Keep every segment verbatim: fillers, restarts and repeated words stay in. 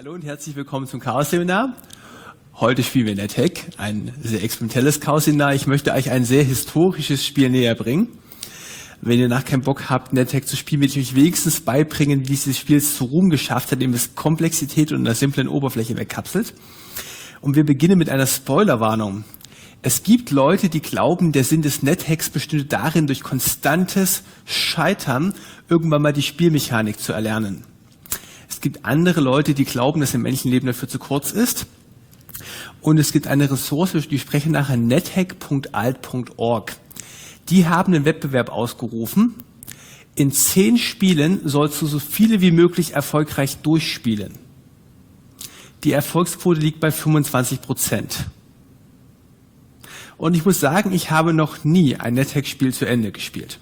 Hallo und herzlich willkommen zum Chaos-Seminar. Heute spielen wir NetHack, ein sehr experimentelles Chaos-Seminar. Ich möchte euch ein sehr historisches Spiel näher bringen. Wenn ihr nach keinen Bock habt, NetHack zu spielen, will ich euch wenigstens beibringen, wie dieses Spiel es zu Ruhm geschafft hat, indem es Komplexität und einer simplen Oberfläche wegkapselt. Und wir beginnen mit einer Spoilerwarnung. Es gibt Leute, die glauben, der Sinn des NetHacks bestünde darin, durch konstantes Scheitern irgendwann mal die Spielmechanik zu erlernen. Es gibt andere Leute, die glauben, dass im Menschenleben dafür zu kurz ist. Und es gibt eine Ressource, die spreche nachher nethack punkt alt punkt org. Die haben einen Wettbewerb ausgerufen. In zehn Spielen sollst du so viele wie möglich erfolgreich durchspielen. Die Erfolgsquote liegt bei fünfundzwanzig Prozent. Und ich muss sagen, ich habe noch nie ein NetHack-Spiel zu Ende gespielt.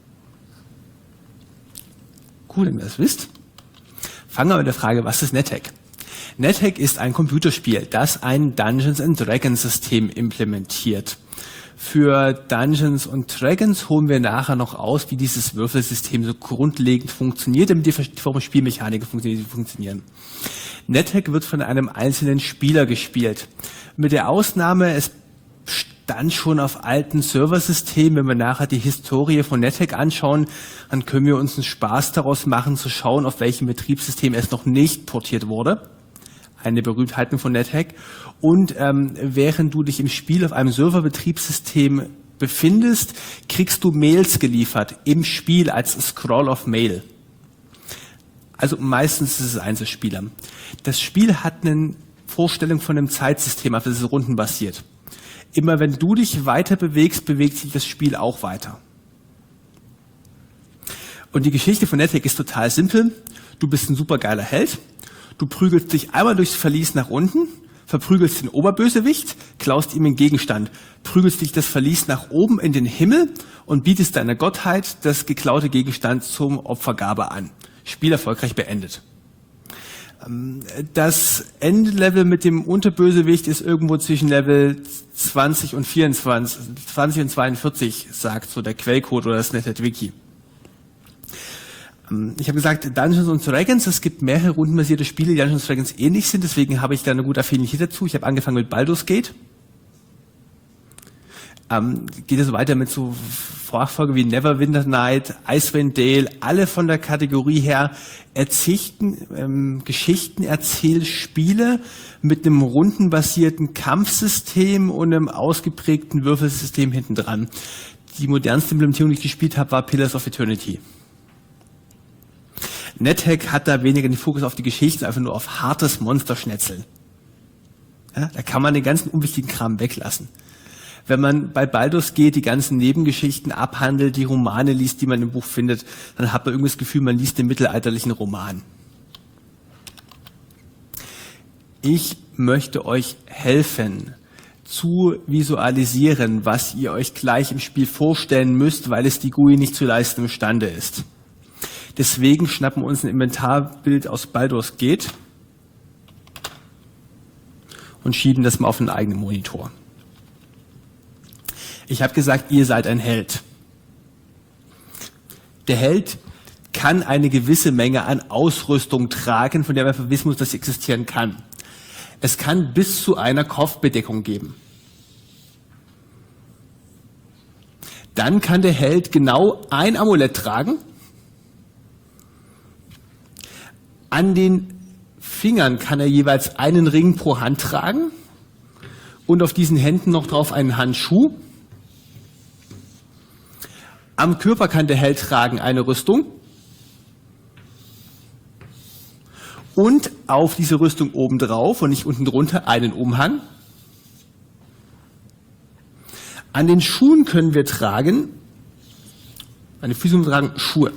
Cool, wenn ihr das wisst. Fangen wir mit der Frage, was ist NetHack? NetHack ist ein Computerspiel, das ein Dungeons and Dragons System implementiert. Für Dungeons and Dragons holen wir nachher noch aus, wie dieses Würfelsystem so grundlegend funktioniert, damit die verschiedenen Spielmechaniken funktionieren. NetHack wird von einem einzelnen Spieler gespielt. Mit der Ausnahme, es stand schon auf alten Serversystemen. Wenn wir nachher die Historie von NetHack anschauen, dann können wir uns einen Spaß daraus machen, zu schauen, auf welchem Betriebssystem es noch nicht portiert wurde. Eine Berühmtheit von NetHack. Und ähm, während du dich im Spiel auf einem Serverbetriebssystem befindest, kriegst du Mails geliefert im Spiel als Scroll of Mail. Also meistens ist es Einzelspieler. Das Spiel hat eine Vorstellung von einem Zeitsystem, auf das es rundenbasiert. Immer wenn du dich weiter bewegst, bewegt sich das Spiel auch weiter. Und die Geschichte von NetHack ist total simpel. Du bist ein supergeiler Held. Du prügelst dich einmal durchs Verlies nach unten, verprügelst den Oberbösewicht, klaust ihm einen Gegenstand, prügelst dich das Verlies nach oben in den Himmel und bietest deiner Gottheit das geklaute Gegenstand zum Opfergabe an. Spiel erfolgreich beendet. Das Endlevel mit dem Unterbösewicht ist irgendwo zwischen Level zwanzig und vierundzwanzig, zwanzig und zweiundvierzig, sagt so der Quellcode oder das NetHack-Wiki. Ich habe gesagt, Dungeons and Dragons, es gibt mehrere rundenbasierte Spiele, die Dungeons and Dragons ähnlich sind, deswegen habe ich da eine gute Affinität dazu. Ich habe angefangen mit Baldur's Gate. Ähm, geht es so weiter mit so Vorfolge wie Neverwinter Night, Icewind Dale, alle von der Kategorie her Erzichten, ähm, Geschichtenerzählspiele mit einem rundenbasierten Kampfsystem und einem ausgeprägten Würfelsystem hinten dran. Die modernste Implementierung, die ich gespielt habe, war Pillars of Eternity. NetHack hat da weniger den Fokus auf die Geschichte, einfach nur auf hartes Monsterschnetzeln. Ja, da kann man den ganzen unwichtigen Kram weglassen. Wenn man bei Baldur's Gate die ganzen Nebengeschichten abhandelt, die Romane liest, die man im Buch findet, dann hat man irgendwie das Gefühl, man liest den mittelalterlichen Roman. Ich möchte euch helfen, zu visualisieren, was ihr euch gleich im Spiel vorstellen müsst, weil es die G U I nicht zu leisten imstande ist. Deswegen schnappen wir uns ein Inventarbild aus Baldur's Gate und schieben das mal auf einen eigenen Monitor. Ich habe gesagt, ihr seid ein Held. Der Held kann eine gewisse Menge an Ausrüstung tragen, von der man wissen muss, dass sie existieren kann. Es kann bis zu einer Kopfbedeckung geben. Dann kann der Held genau ein Amulett tragen. An den Fingern kann er jeweils einen Ring pro Hand tragen und auf diesen Händen noch drauf einen Handschuh. Am Körper kann der Held tragen eine Rüstung und auf diese Rüstung obendrauf und nicht unten drunter einen Umhang. An den Schuhen können wir tragen, an den Füßen tragen Schuhe.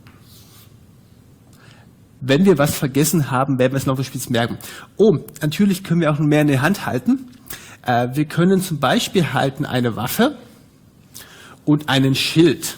Wenn wir was vergessen haben, werden wir es noch für Spitz merken. Oh, natürlich können wir auch noch mehr in der Hand halten. Äh, wir können zum Beispiel halten eine Waffe und einen Schild.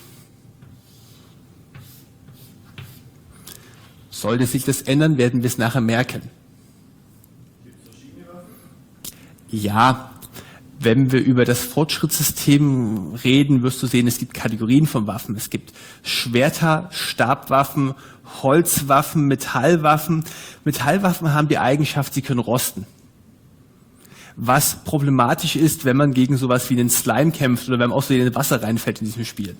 Sollte sich das ändern, werden wir es nachher merken. Gibt es verschiedene Waffen? Ja, Wenn wir über das Fortschrittssystem reden, wirst du sehen, es gibt Kategorien von Waffen. Es gibt Schwerter, Stabwaffen, Holzwaffen, Metallwaffen. Metallwaffen haben die Eigenschaft, sie können rosten. Was problematisch ist, wenn man gegen sowas wie einen Slime kämpft oder wenn man auch so in Wasser reinfällt in diesem Spiel.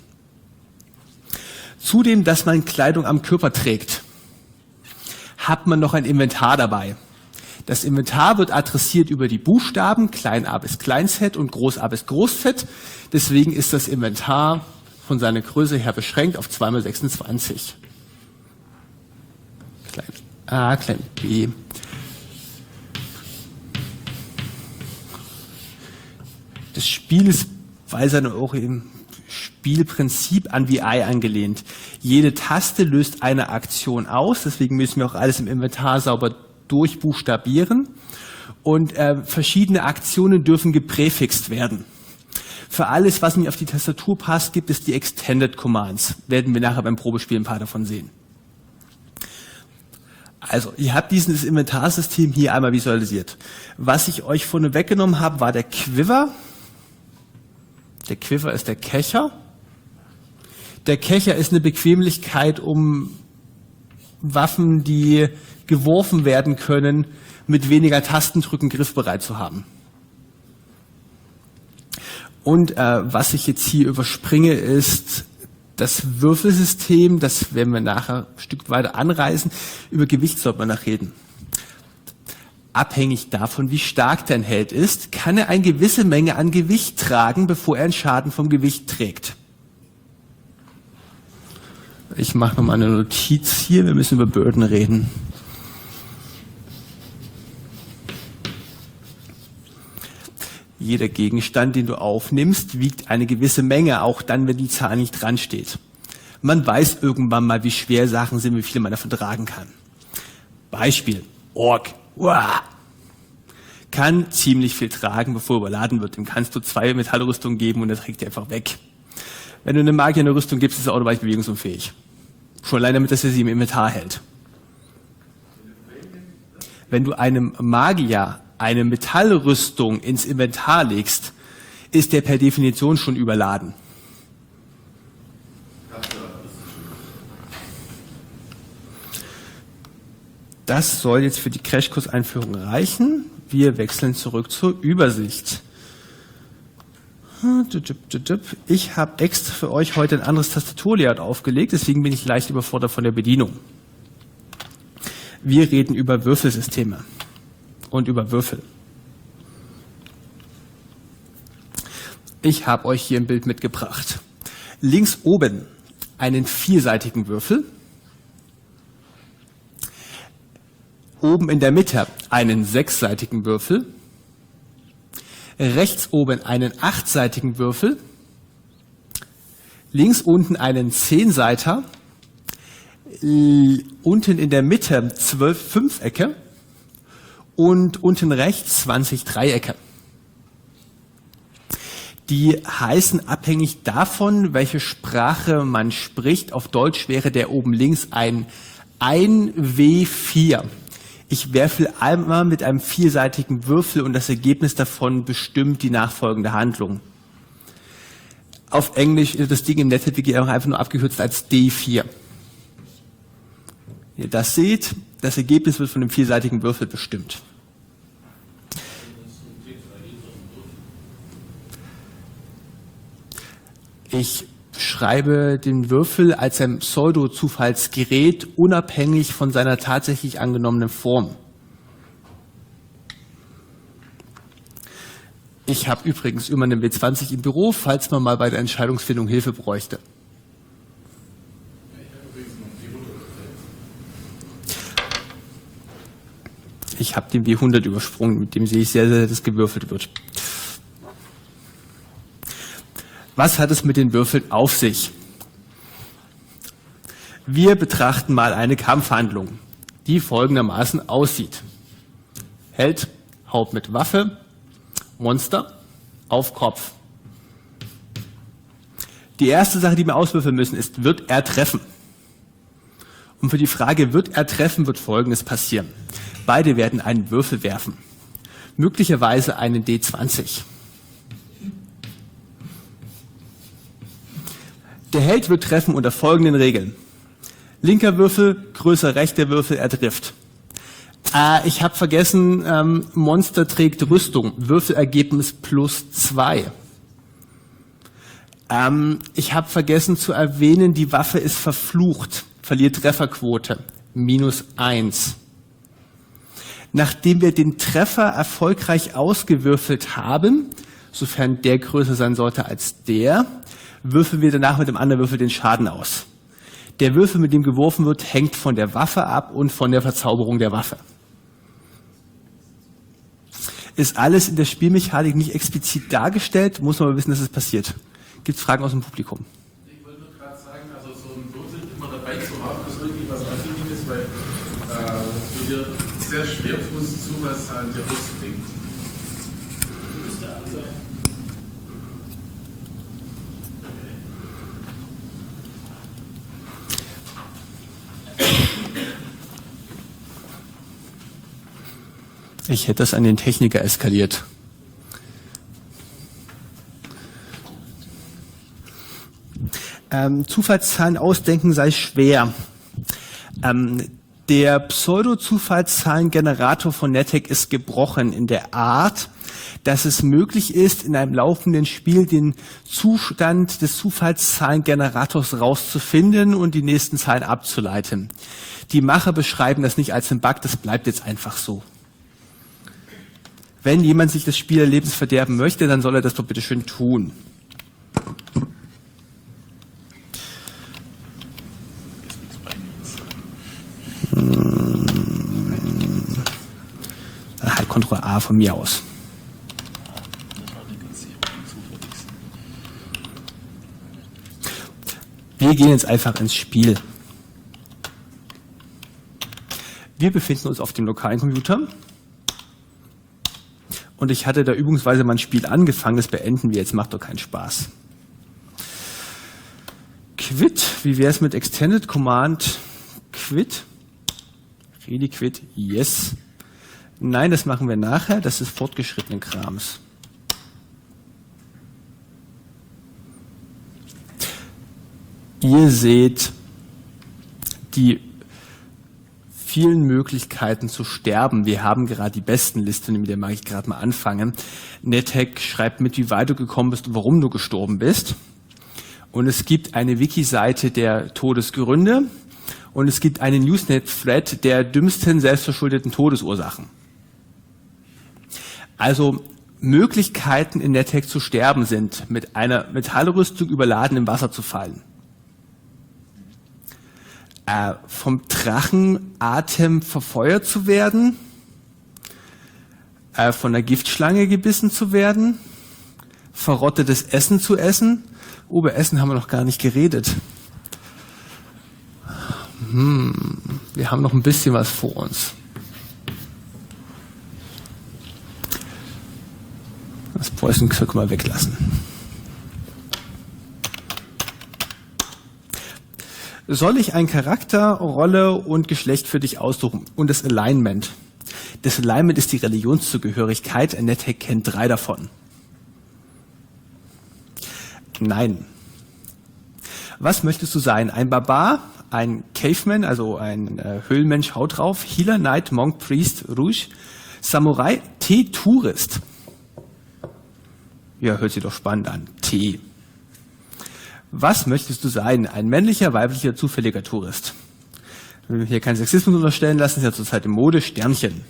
Zudem, dass man Kleidung am Körper trägt, hat man noch ein Inventar dabei. Das Inventar wird adressiert über die Buchstaben, klein a bis klein z und groß a bis groß z. Deswegen ist das Inventar von seiner Größe her beschränkt auf zwei mal sechsundzwanzig. Klein a, klein b. Das Spiel ist bei seinem auch im Spielprinzip an V I angelehnt. Jede Taste löst eine Aktion aus, deswegen müssen wir auch alles im Inventar sauber durchbuchstabieren. Und äh, verschiedene Aktionen dürfen gepräfixt werden. Für alles, was nicht auf die Tastatur passt, gibt es die Extended Commands. Werden wir nachher beim Probespiel ein paar davon sehen. Also, ihr habt dieses Inventarsystem hier einmal visualisiert. Was ich euch vorne weggenommen habe, war der Quiver. Der Quiver ist der Kescher. Der Kescher ist eine Bequemlichkeit, um Waffen, die geworfen werden können, mit weniger Tastendrücken griffbereit zu haben. Und äh, was ich jetzt hier überspringe, ist das Würfelsystem. Das werden wir nachher ein Stück weiter anreißen. Über Gewicht sollte man noch reden. Abhängig davon, wie stark dein Held ist, kann er eine gewisse Menge an Gewicht tragen, bevor er einen Schaden vom Gewicht trägt. Ich mache nochmal eine Notiz hier, wir müssen über Burden reden. Jeder Gegenstand, den du aufnimmst, wiegt eine gewisse Menge, auch dann, wenn die Zahl nicht dran steht. Man weiß irgendwann mal, wie schwer Sachen sind, wie viel man davon tragen kann. Beispiel, Ork. Uah. Kann ziemlich viel tragen, bevor er überladen wird. Dem kannst du zwei Metallrüstungen geben und er trägt die einfach weg. Wenn du einem Magier eine Rüstung gibst, ist er automatisch bewegungsunfähig. Schon allein damit, dass er sie im Inventar hält. Wenn du einem Magier eine Metallrüstung ins Inventar legst, ist der per Definition schon überladen. Das soll jetzt für die Crashkurs-Einführung reichen. Wir wechseln zurück zur Übersicht. Ich habe extra für euch heute ein anderes Tastaturlayout aufgelegt, deswegen bin ich leicht überfordert von der Bedienung. Wir reden über Würfelsysteme und über Würfel. Ich habe euch hier ein Bild mitgebracht. Links oben einen vierseitigen Würfel. Oben in der Mitte einen sechsseitigen Würfel, rechts oben einen achtseitigen Würfel, links unten einen Zehnseiter, unten in der Mitte zwölf Fünfecke und unten rechts zwanzig Dreiecke. Die heißen abhängig davon, welche Sprache man spricht. Auf Deutsch wäre der oben links ein ein W vier. Ich werfe einmal mit einem vierseitigen Würfel und das Ergebnis davon bestimmt die nachfolgende Handlung. Auf Englisch ist das Ding im NetHead-Wiki einfach nur abgekürzt als D vier. Wenn ihr das seht, das Ergebnis wird von dem vierseitigen Würfel bestimmt. Ich schreibe den Würfel als ein Pseudo-Zufallsgerät unabhängig von seiner tatsächlich angenommenen Form. Ich habe übrigens immer einen W zwanzig im Büro, falls man mal bei der Entscheidungsfindung Hilfe bräuchte. Ich habe den W hundert übersprungen, mit dem sehe ich sehr, sehr, dass es gewürfelt wird. Was hat es mit den Würfeln auf sich? Wir betrachten mal eine Kampfhandlung, die folgendermaßen aussieht. Held haut mit Waffe, Monster auf Kopf. Die erste Sache, die wir auswürfeln müssen, ist, wird er treffen? Und für die Frage, wird er treffen, wird Folgendes passieren. Beide werden einen Würfel werfen. Möglicherweise einen D zwanzig. Der Held wird treffen unter folgenden Regeln. Linker Würfel, größer rechter Würfel, er trifft. Äh, ich habe vergessen, ähm, Monster trägt Rüstung, Würfelergebnis plus zwei. Ähm, ich habe vergessen zu erwähnen, die Waffe ist verflucht, verliert Trefferquote, minus eins. Nachdem wir den Treffer erfolgreich ausgewürfelt haben, sofern der größer sein sollte als der, würfeln wir danach mit dem anderen Würfel den Schaden aus. Der Würfel, mit dem geworfen wird, hängt von der Waffe ab und von der Verzauberung der Waffe. Ist alles in der Spielmechanik nicht explizit dargestellt, muss man aber wissen, dass es passiert. Gibt es Fragen aus dem Publikum? Ich wollte nur gerade sagen, also so ein Würfel immer dabei zu haben, ist irgendwie was Anständiges, weil äh, du dir sehr schwer tust, zu was an dir rauszubringen. Müsste an sein. Ich hätte das an den Techniker eskaliert. Ähm, Zufallszahlen ausdenken sei schwer. Ähm, der Pseudo-Zufallszahlengenerator von NetHack ist gebrochen in der Art, dass es möglich ist, in einem laufenden Spiel den Zustand des Zufallszahlengenerators rauszufinden und die nächsten Zahlen abzuleiten. Die Macher beschreiben das nicht als einen Bug, das bleibt jetzt einfach so. Wenn jemand sich das Spielerlebnis verderben möchte, dann soll er das doch bitte schön tun. Hm. Dann halt Ctrl A von mir aus. Wir gehen jetzt einfach ins Spiel. Wir befinden uns auf dem lokalen Computer. Und ich hatte da übungsweise mein Spiel angefangen, das beenden wir jetzt, macht doch keinen Spaß. Quit, wie wäre es mit Extended Command Quit? Really quit, yes. Nein, das machen wir nachher, das ist fortgeschrittenen Krams. Ihr seht die vielen Möglichkeiten zu sterben. Wir haben gerade die besten Liste, mit der mag ich gerade mal anfangen. NetHack schreibt mit, wie weit du gekommen bist und warum du gestorben bist. Und es gibt eine Wiki-Seite der Todesgründe und es gibt einen Usenet-Thread der dümmsten selbstverschuldeten Todesursachen. Also Möglichkeiten in NetHack zu sterben sind, mit einer Metallrüstung überladen im Wasser zu fallen. Äh, vom Drachenatem verfeuert zu werden, äh, von der Giftschlange gebissen zu werden, verrottetes Essen zu essen. Über Essen haben wir noch gar nicht geredet. Hm, wir haben noch ein bisschen was vor uns. Das Preußen-Zeug können wir weglassen. Soll ich einen Charakter, Rolle und Geschlecht für dich aussuchen? Und das Alignment. Das Alignment ist die Religionszugehörigkeit. NetHack kennt drei davon. Nein. Was möchtest du sein? Ein Barbar, ein Caveman, also ein äh, Höhlenmensch, haut drauf, Healer, Knight, Monk, Priest, Rouge, Samurai, T, Tourist. Ja, hört sich doch spannend an. T. Was möchtest du sein? Ein männlicher, weiblicher, zufälliger Tourist? Wir will hier keinen Sexismus unterstellen lassen, ist ja zurzeit in Mode, Sternchen.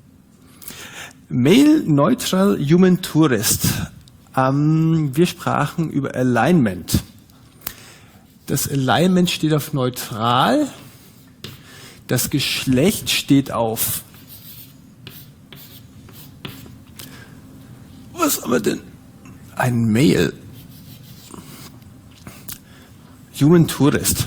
Male, Neutral, Human Tourist. Ähm, wir sprachen über Alignment. Das Alignment steht auf neutral. Das Geschlecht steht auf... Was haben wir denn? Ein Male. Human Tourist.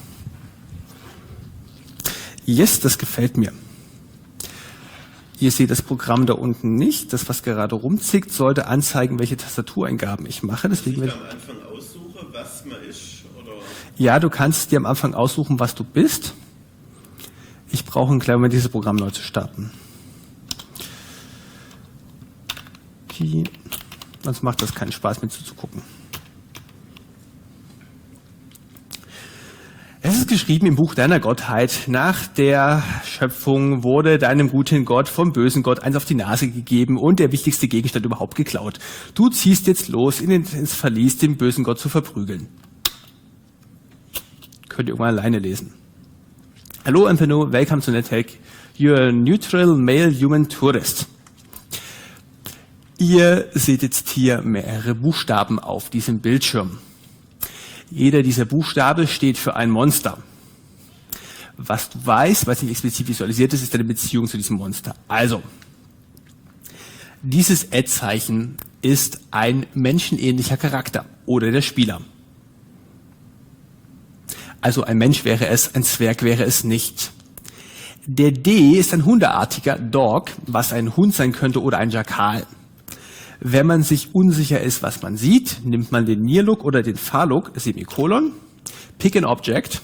Yes, das gefällt mir. Ihr seht das Programm da unten nicht. Das, was gerade rumzickt, sollte anzeigen, welche Tastatureingaben ich mache. Deswegen, ich am Anfang aussuche, was man ist? Oder? Ja, du kannst dir am Anfang aussuchen, was du bist. Ich brauche einen kleinen Moment, dieses Programm neu zu starten. Okay. Sonst macht das keinen Spaß, mir zuzugucken. geschrieben im Buch deiner Gottheit, nach der Schöpfung wurde deinem guten Gott vom bösen Gott eins auf die Nase gegeben und der wichtigste Gegenstand überhaupt geklaut. Du ziehst jetzt los, in den, ins Verlies, den bösen Gott zu verprügeln. Könnt ihr irgendwann alleine lesen. Hallo Empano, welcome to NetHack. You're a neutral male human tourist. Ihr seht jetzt hier mehrere Buchstaben auf diesem Bildschirm. Jeder dieser Buchstabe steht für ein Monster. Was du weißt, was nicht explizit visualisiert ist, ist deine Beziehung zu diesem Monster. Also, dieses Ad-Zeichen ist ein menschenähnlicher Charakter oder der Spieler. Also ein Mensch wäre es, ein Zwerg wäre es nicht. Der D ist ein hundeartiger Dog, was ein Hund sein könnte oder ein Jakal. Wenn man sich unsicher ist, was man sieht, nimmt man den Near-Look oder den Far-Look, Semikolon, Pick an Object,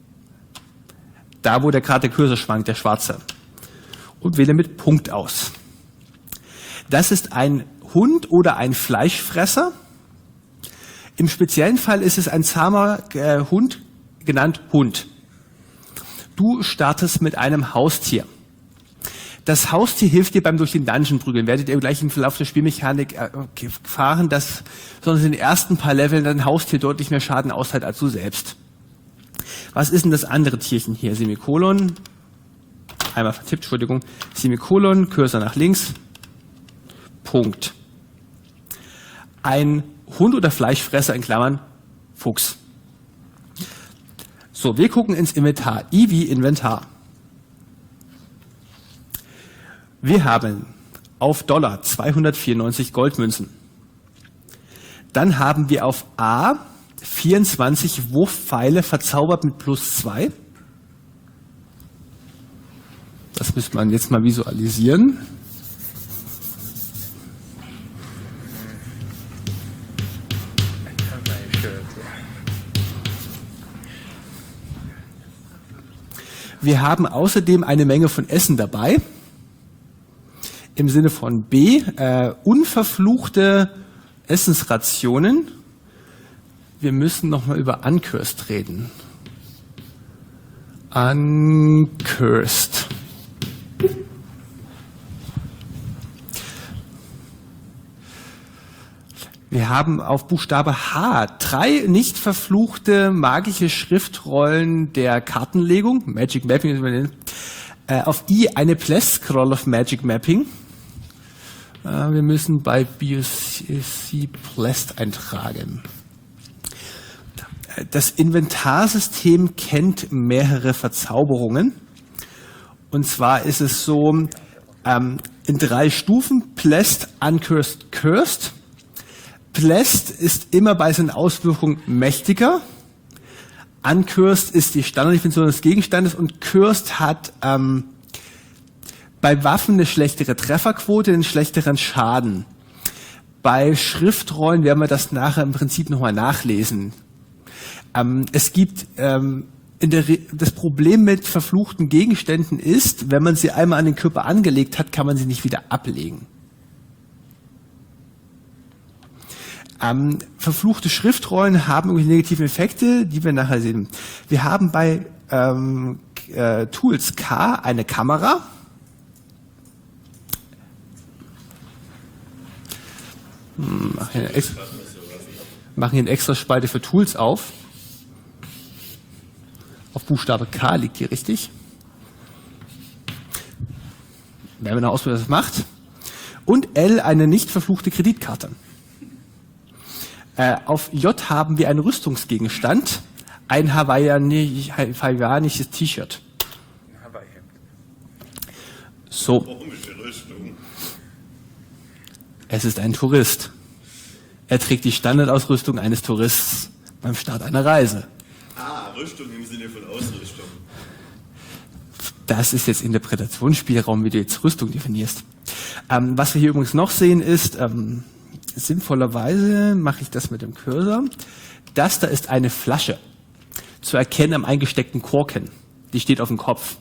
da wo der gerade der Cursor schwankt, der schwarze, und wähle mit Punkt aus. Das ist ein Hund oder ein Fleischfresser. Im speziellen Fall ist es ein zahmer äh, Hund, genannt Hund. Du startest mit einem Haustier. Das Haustier hilft dir beim durch den Dungeon prügeln. Werdet ihr gleich im Verlauf der Spielmechanik erfahren, dass besonders in den ersten paar Leveln dein Haustier deutlich mehr Schaden aushält als du selbst. Was ist denn das andere Tierchen hier? Semikolon, einmal vertippt, Entschuldigung, Semikolon, Cursor nach links, Punkt. Ein Hund oder Fleischfresser in Klammern, Fuchs. So, wir gucken ins Inventar. I wie Inventar. Wir haben auf Dollar zweihundertvierundneunzig Goldmünzen. Dann haben wir auf A vierundzwanzig Wurfpfeile verzaubert mit plus zwei. Das müsste man jetzt mal visualisieren. Wir haben außerdem eine Menge von Essen dabei. Im Sinne von B, äh, unverfluchte Essensrationen. Wir müssen nochmal über Uncursed reden. Uncursed. Wir haben auf Buchstabe H drei nicht verfluchte magische Schriftrollen der Kartenlegung, Magic Mapping, äh, auf I eine Blessed Scroll of Magic Mapping. Äh, wir müssen bei B C Blessed eintragen. Das Inventarsystem kennt mehrere Verzauberungen. Und zwar ist es so, ähm, in drei Stufen, Blessed, Uncursed, Cursed. Blessed ist immer bei seinen Auswirkungen mächtiger. Uncursed ist die Standarddefinition des Gegenstandes und Cursed hat ähm, bei Waffen eine schlechtere Trefferquote, einen schlechteren Schaden. Bei Schriftrollen werden wir das nachher im Prinzip nochmal nachlesen. Ähm, es gibt ähm, in der Re das Problem mit verfluchten Gegenständen ist, wenn man sie einmal an den Körper angelegt hat, kann man sie nicht wieder ablegen. Ähm, verfluchte Schriftrollen haben irgendwelche negativen Effekte, die wir nachher sehen. Wir haben bei ähm, äh, Tools K eine Kamera. Hm, machen hier eine extra, machen hier eine extra Spalte für Tools auf. Auf Buchstabe K liegt hier richtig. Werden wir noch ausprobieren, was das macht. Und L eine nicht verfluchte Kreditkarte. Äh, auf J haben wir einen Rüstungsgegenstand, ein hawaiianisch, hawaiianisches T-Shirt. So. Komische Rüstung. Es ist ein Tourist. Er trägt die Standardausrüstung eines Touristen beim Start einer Reise. Ah, Rüstung im Sinne von Ausrüstung. Das ist jetzt Interpretationsspielraum, wie du jetzt Rüstung definierst. Ähm, was wir hier übrigens noch sehen ist, ähm, sinnvollerweise mache ich das mit dem Cursor. Das da ist eine Flasche. Zu erkennen am eingesteckten Korken. Die steht auf dem Kopf.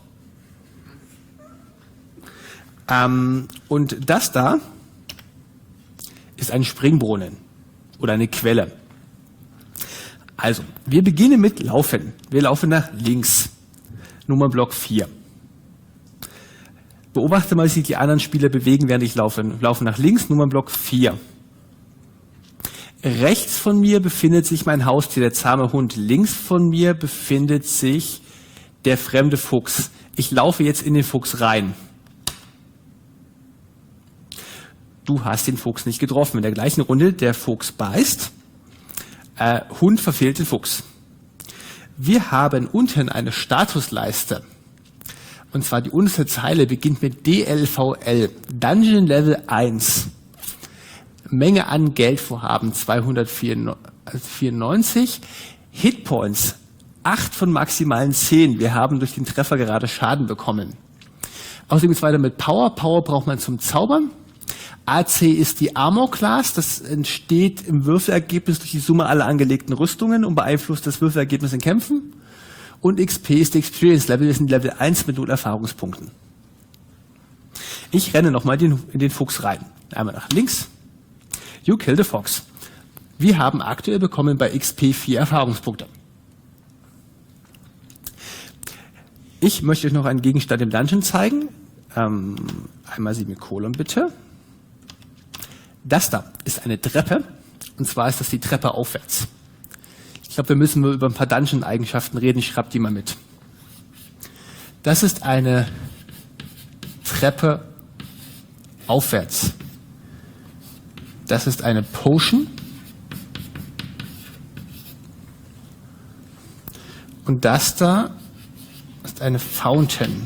Ähm, und das da ist ein Springbrunnen oder eine Quelle. Also, wir beginnen mit Laufen. Wir laufen nach links. Nummernblock vier. Beobachte mal, wie sich die anderen Spieler bewegen, während ich laufe. Laufen nach links, Nummernblock vier. Rechts von mir befindet sich mein Haustier, der zahme Hund. Links von mir befindet sich der fremde Fuchs. Ich laufe jetzt in den Fuchs rein. Du hast den Fuchs nicht getroffen. In der gleichen Runde, der Fuchs beißt. Äh, Hund verfehlt den Fuchs. Wir haben unten eine Statusleiste. Und zwar die unterste Zeile beginnt mit D L V L. Dungeon Level eins. Menge an Geldvorhaben zweihundertvierundneunzig. Hitpoints acht von maximalen zehn. Wir haben durch den Treffer gerade Schaden bekommen. Außerdem geht es weiter mit Power. Power braucht man zum Zaubern. A C ist die Armor Class. Das entsteht im Würfelergebnis durch die Summe aller angelegten Rüstungen und beeinflusst das Würfelergebnis in Kämpfen. Und X P ist die Experience Level. Wir sind Level eins mit null Erfahrungspunkten. Ich renne nochmal in den Fuchs rein. Einmal nach links. You kill the fox. Wir haben aktuell bekommen bei X P vier Erfahrungspunkte. Ich möchte euch noch einen Gegenstand im Dungeon zeigen. Ähm, einmal Semikolon bitte. Das da ist eine Treppe. Und zwar ist das die Treppe aufwärts. Ich glaube, wir müssen nur über ein paar Dungeon-Eigenschaften reden. Ich schreibe die mal mit. Das ist eine Treppe aufwärts. Das ist eine Potion. Und das da ist eine Fountain.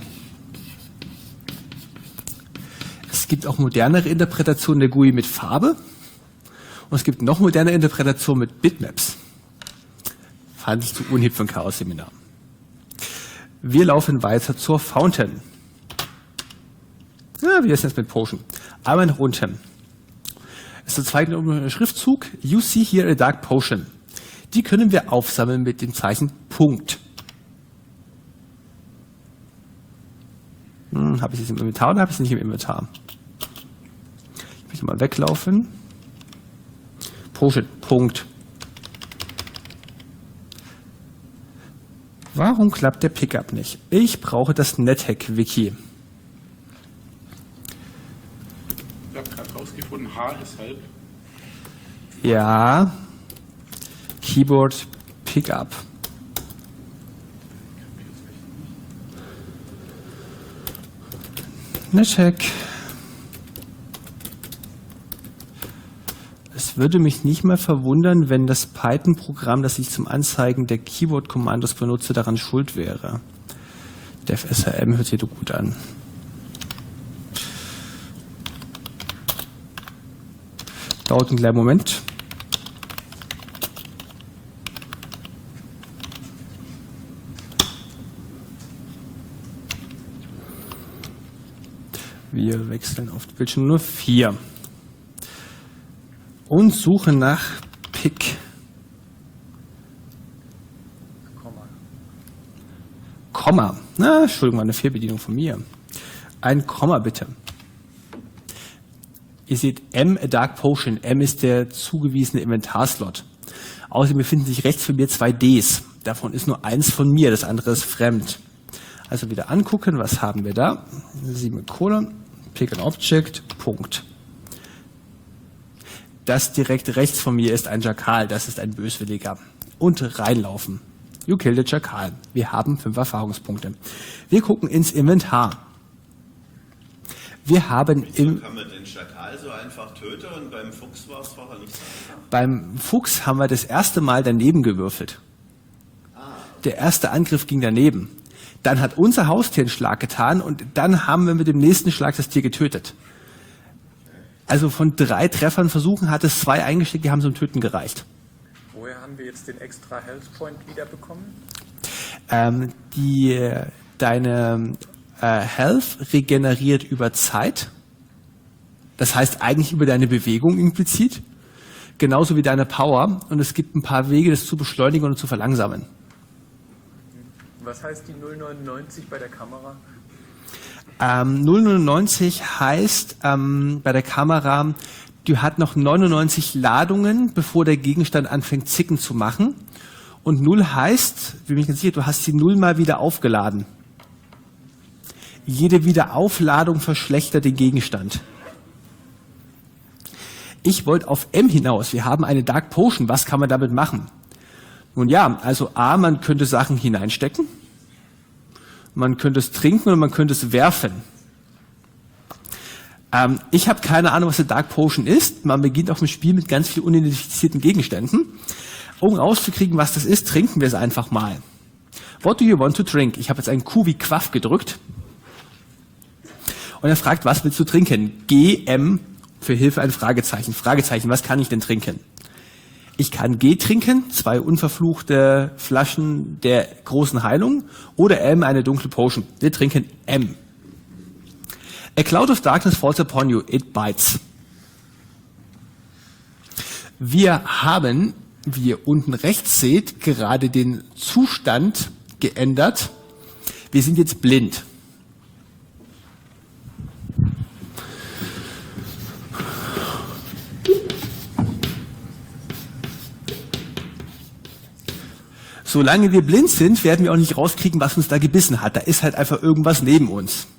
Es gibt auch modernere Interpretationen der G U I mit Farbe. Und es gibt noch moderne Interpretationen mit Bitmaps. Fand ich zu unhip für ein Chaos-Seminar. Wir laufen weiter zur Fountain. Ja, wie ist das mit Potion? Einmal nach unten. Es ist der zweite Schriftzug. You see here a dark potion. Die können wir aufsammeln mit dem Zeichen Punkt. Hm, habe ich es im Inventar oder habe ich es nicht im Inventar? Ich möchte mal weglaufen. Potion, Punkt. Warum klappt der Pickup nicht? Ich brauche das NetHack-Wiki. Ich habe gerade rausgefunden, H ist halb. Ja. Keyboard Pickup. NetHack. Es würde mich nicht mal verwundern, wenn das Python-Programm, das ich zum Anzeigen der Keyboard-Kommandos benutze, daran schuld wäre. DevSRM hört sich doch gut an. Dauert einen kleinen Moment. Wir wechseln auf Bildschirm nur vier. Und suchen nach Pick. Komma. Komma. Na, Entschuldigung, eine Fehrbedienung von mir. Ein Komma bitte. Ihr seht M, a Dark Potion. M ist der zugewiesene Inventarslot. Außerdem befinden sich rechts von mir zwei Ds. Davon ist nur eins von mir, das andere ist fremd. Also wieder angucken, was haben wir da? sieben Kolon, Pick an Object, Punkt. Das direkt rechts von mir ist ein Jakal, das ist ein Böswilliger. Und reinlaufen. You kill the Jakal. Wir haben fünf Erfahrungspunkte. Wir gucken ins Inventar. Wir haben im... Kann man den Schakal so einfach töten und beim Fuchs war es vorher nicht so einfach? Beim Fuchs haben wir das erste Mal daneben gewürfelt. Ah. Der erste Angriff ging daneben. Dann hat unser Haustier einen Schlag getan und dann haben wir mit dem nächsten Schlag das Tier getötet. Also von drei Treffern versuchen hat es zwei eingesteckt, die haben zum Töten gereicht. Woher haben wir jetzt den extra Health Point wiederbekommen? Ähm, die, deine äh, Health regeneriert über Zeit. Das heißt eigentlich über deine Bewegung implizit. Genauso wie deine Power. Und es gibt ein paar Wege, das zu beschleunigen und zu verlangsamen. Was heißt die null neunundneunzig bei der Kamera? Ähm, null neunundneunzig heißt ähm, bei der Kamera, die hat noch neunundneunzig Ladungen, bevor der Gegenstand anfängt zicken zu machen. Und null heißt, ich bin mir ganz sicher, du hast die null mal wieder aufgeladen. Jede Wiederaufladung verschlechtert den Gegenstand. Ich wollte auf M hinaus. Wir haben eine Dark Potion. Was kann man damit machen? Nun ja, also A, man könnte Sachen hineinstecken. Man könnte es trinken oder man könnte es werfen. Ähm, ich habe keine Ahnung, was eine Dark Potion ist. Man beginnt auf dem Spiel mit ganz vielen unidentifizierten Gegenständen. Um rauszukriegen, was das ist, trinken wir es einfach mal. What do you want to drink? Ich habe jetzt einen Q wie Quaff gedrückt. Und er fragt, was willst du trinken? G, M, für Hilfe ein Fragezeichen. Fragezeichen, was kann ich denn trinken? Ich kann G trinken, zwei unverfluchte Flaschen der großen Heilung, oder M, eine dunkle Potion. Wir trinken M. A cloud of darkness falls upon you, it bites. Wir haben, wie ihr unten rechts seht, gerade den Zustand geändert. Wir sind jetzt blind. Solange wir blind sind, werden wir auch nicht rauskriegen, was uns da gebissen hat. Da ist halt einfach irgendwas neben uns.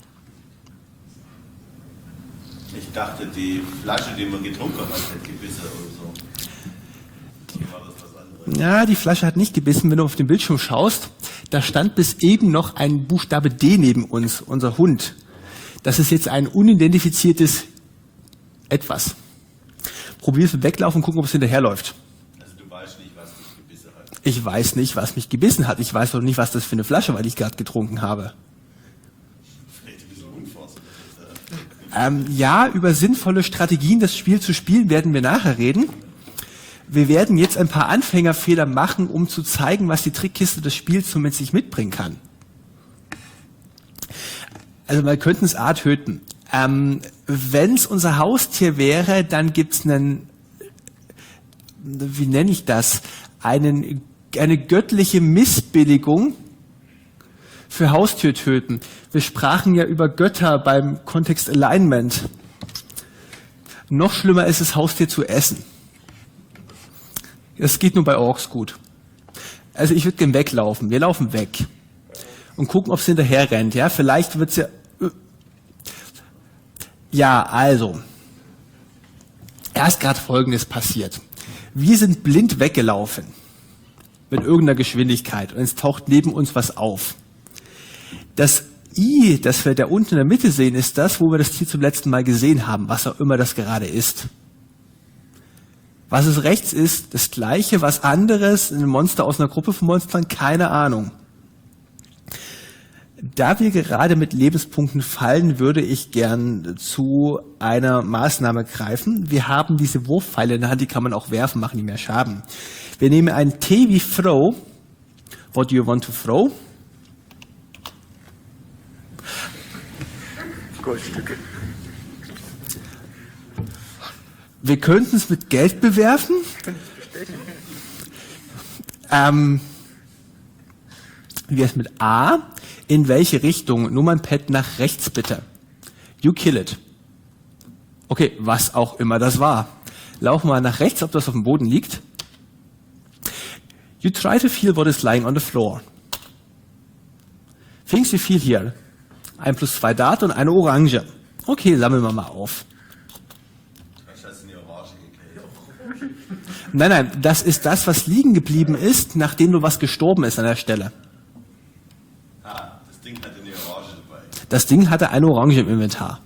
Ich dachte, die Flasche, die man getrunken hat, hat gebissen oder so. Oder war das was anderes? Ja, die Flasche hat nicht gebissen. Wenn du auf den Bildschirm schaust, da stand bis eben noch ein Buchstabe D neben uns, unser Hund. Das ist jetzt ein unidentifiziertes Etwas. Probier es weglaufen und gucken, ob es hinterherläuft. Ich weiß nicht, was mich gebissen hat. Ich weiß doch nicht, was das für eine Flasche war, die ich gerade getrunken habe. Ähm, ja, über sinnvolle Strategien, das Spiel zu spielen, werden wir nachher reden. Wir werden jetzt ein paar Anfängerfehler machen, um zu zeigen, was die Trickkiste des Spiels so mit sich mitbringen kann. Also wir könnten es A töten. Ähm, wenn es unser Haustier wäre, dann gibt es einen, wie nenne ich das, einen eine göttliche Missbilligung für Haustiertöten. Wir sprachen ja über Götter beim Kontext Alignment. Noch schlimmer ist es, Haustier zu essen. Das geht nur bei Orks gut. Also ich würde gerne weglaufen. Wir laufen weg und gucken, ob es hinterher rennt. Ja, vielleicht wird es ja... Ja, also. Erst gerade Folgendes passiert. Wir sind blind weggelaufen. Mit irgendeiner Geschwindigkeit. Und es taucht neben uns was auf. Das I, das wir da unten in der Mitte sehen, ist das, wo wir das Tier zum letzten Mal gesehen haben, was auch immer das gerade ist. Was es rechts ist, das Gleiche, was anderes, ein Monster aus einer Gruppe von Monstern, keine Ahnung. Da wir gerade mit Lebenspunkten fallen, würde ich gern zu einer Maßnahme greifen. Wir haben diese Wurfpfeile in der Hand, die kann man auch werfen, machen die mehr Schaden. Wir nehmen ein T wie Throw. What do you want to throw? Goldstücke. Wir könnten es mit Geld bewerfen. Ähm, wie wäre es mit A? In welche Richtung? Nummernpad nach rechts bitte. You kill it. Okay, was auch immer das war. Laufen wir nach rechts, ob das auf dem Boden liegt. You try to feel what is lying on the floor. Things you feel here. Ein plus zwei Dart und eine Orange. Okay, sammeln wir mal auf. Nein, nein, das ist das, was liegen geblieben ist, nachdem nur was gestorben ist an der Stelle. Ah, das Ding hatte eine Orange dabei. Das Ding hatte eine Orange im Inventar.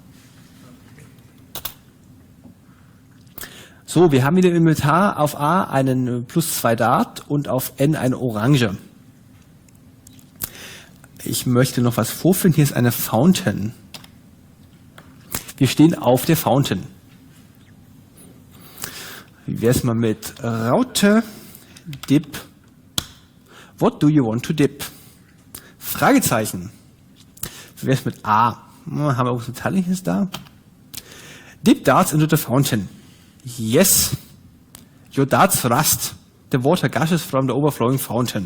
So, wir haben wieder im Inventar auf A einen plus zwei Dart und auf N eine Orange. Ich möchte noch was vorfinden. Hier ist eine Fountain. Wir stehen auf der Fountain. Wie wäre es mal mit Raute, Dip. What do you want to dip? Fragezeichen. Wie wäre es mit A? Hm, haben wir auch so Teilliches da? Dip darts into the fountain. Yes. Your darts rust. The water gushes from the overflowing fountain.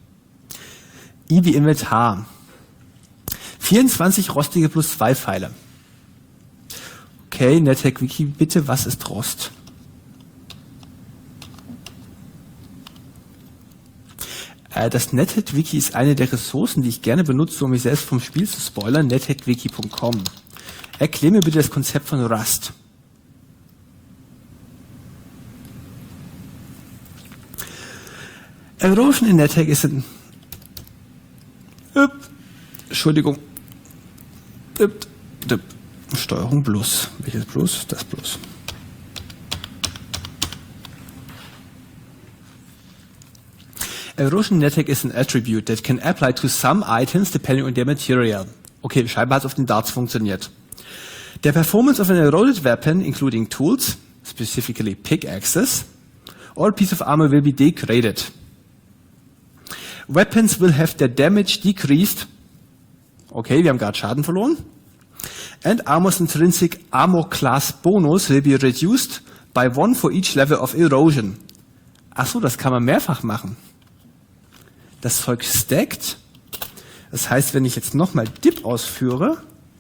I wie Inventar. vierundzwanzig rostige plus zwei Pfeile. Okay, NetHack Wiki, bitte, was ist Rost? Äh, das NetHack-Wiki ist eine der Ressourcen, die ich gerne benutze, um mich selbst vom Spiel zu spoilern. nethack-wiki punkt com. Erklär mir bitte das Konzept von Rust. Erosion in NetHack ist ein... Üpp. Entschuldigung. Üpp. Üpp. Steuerung Plus. Welches Plus? Das Plus. Erosion in NetHack is an attribute that can apply to some items depending on their material. Okay, scheinbar hat es auf den Darts funktioniert. The performance of an eroded weapon, including tools, specifically pickaxes, or a piece of armor will be degraded. Weapons will have their damage decreased. Okay, wir haben gerade Schaden verloren. And armor's intrinsic armor class bonus will be reduced by one for each level of erosion. Ach so, das kann man mehrfach machen. Das Zeug stackt. Das heißt, wenn ich jetzt nochmal Dip ausführe,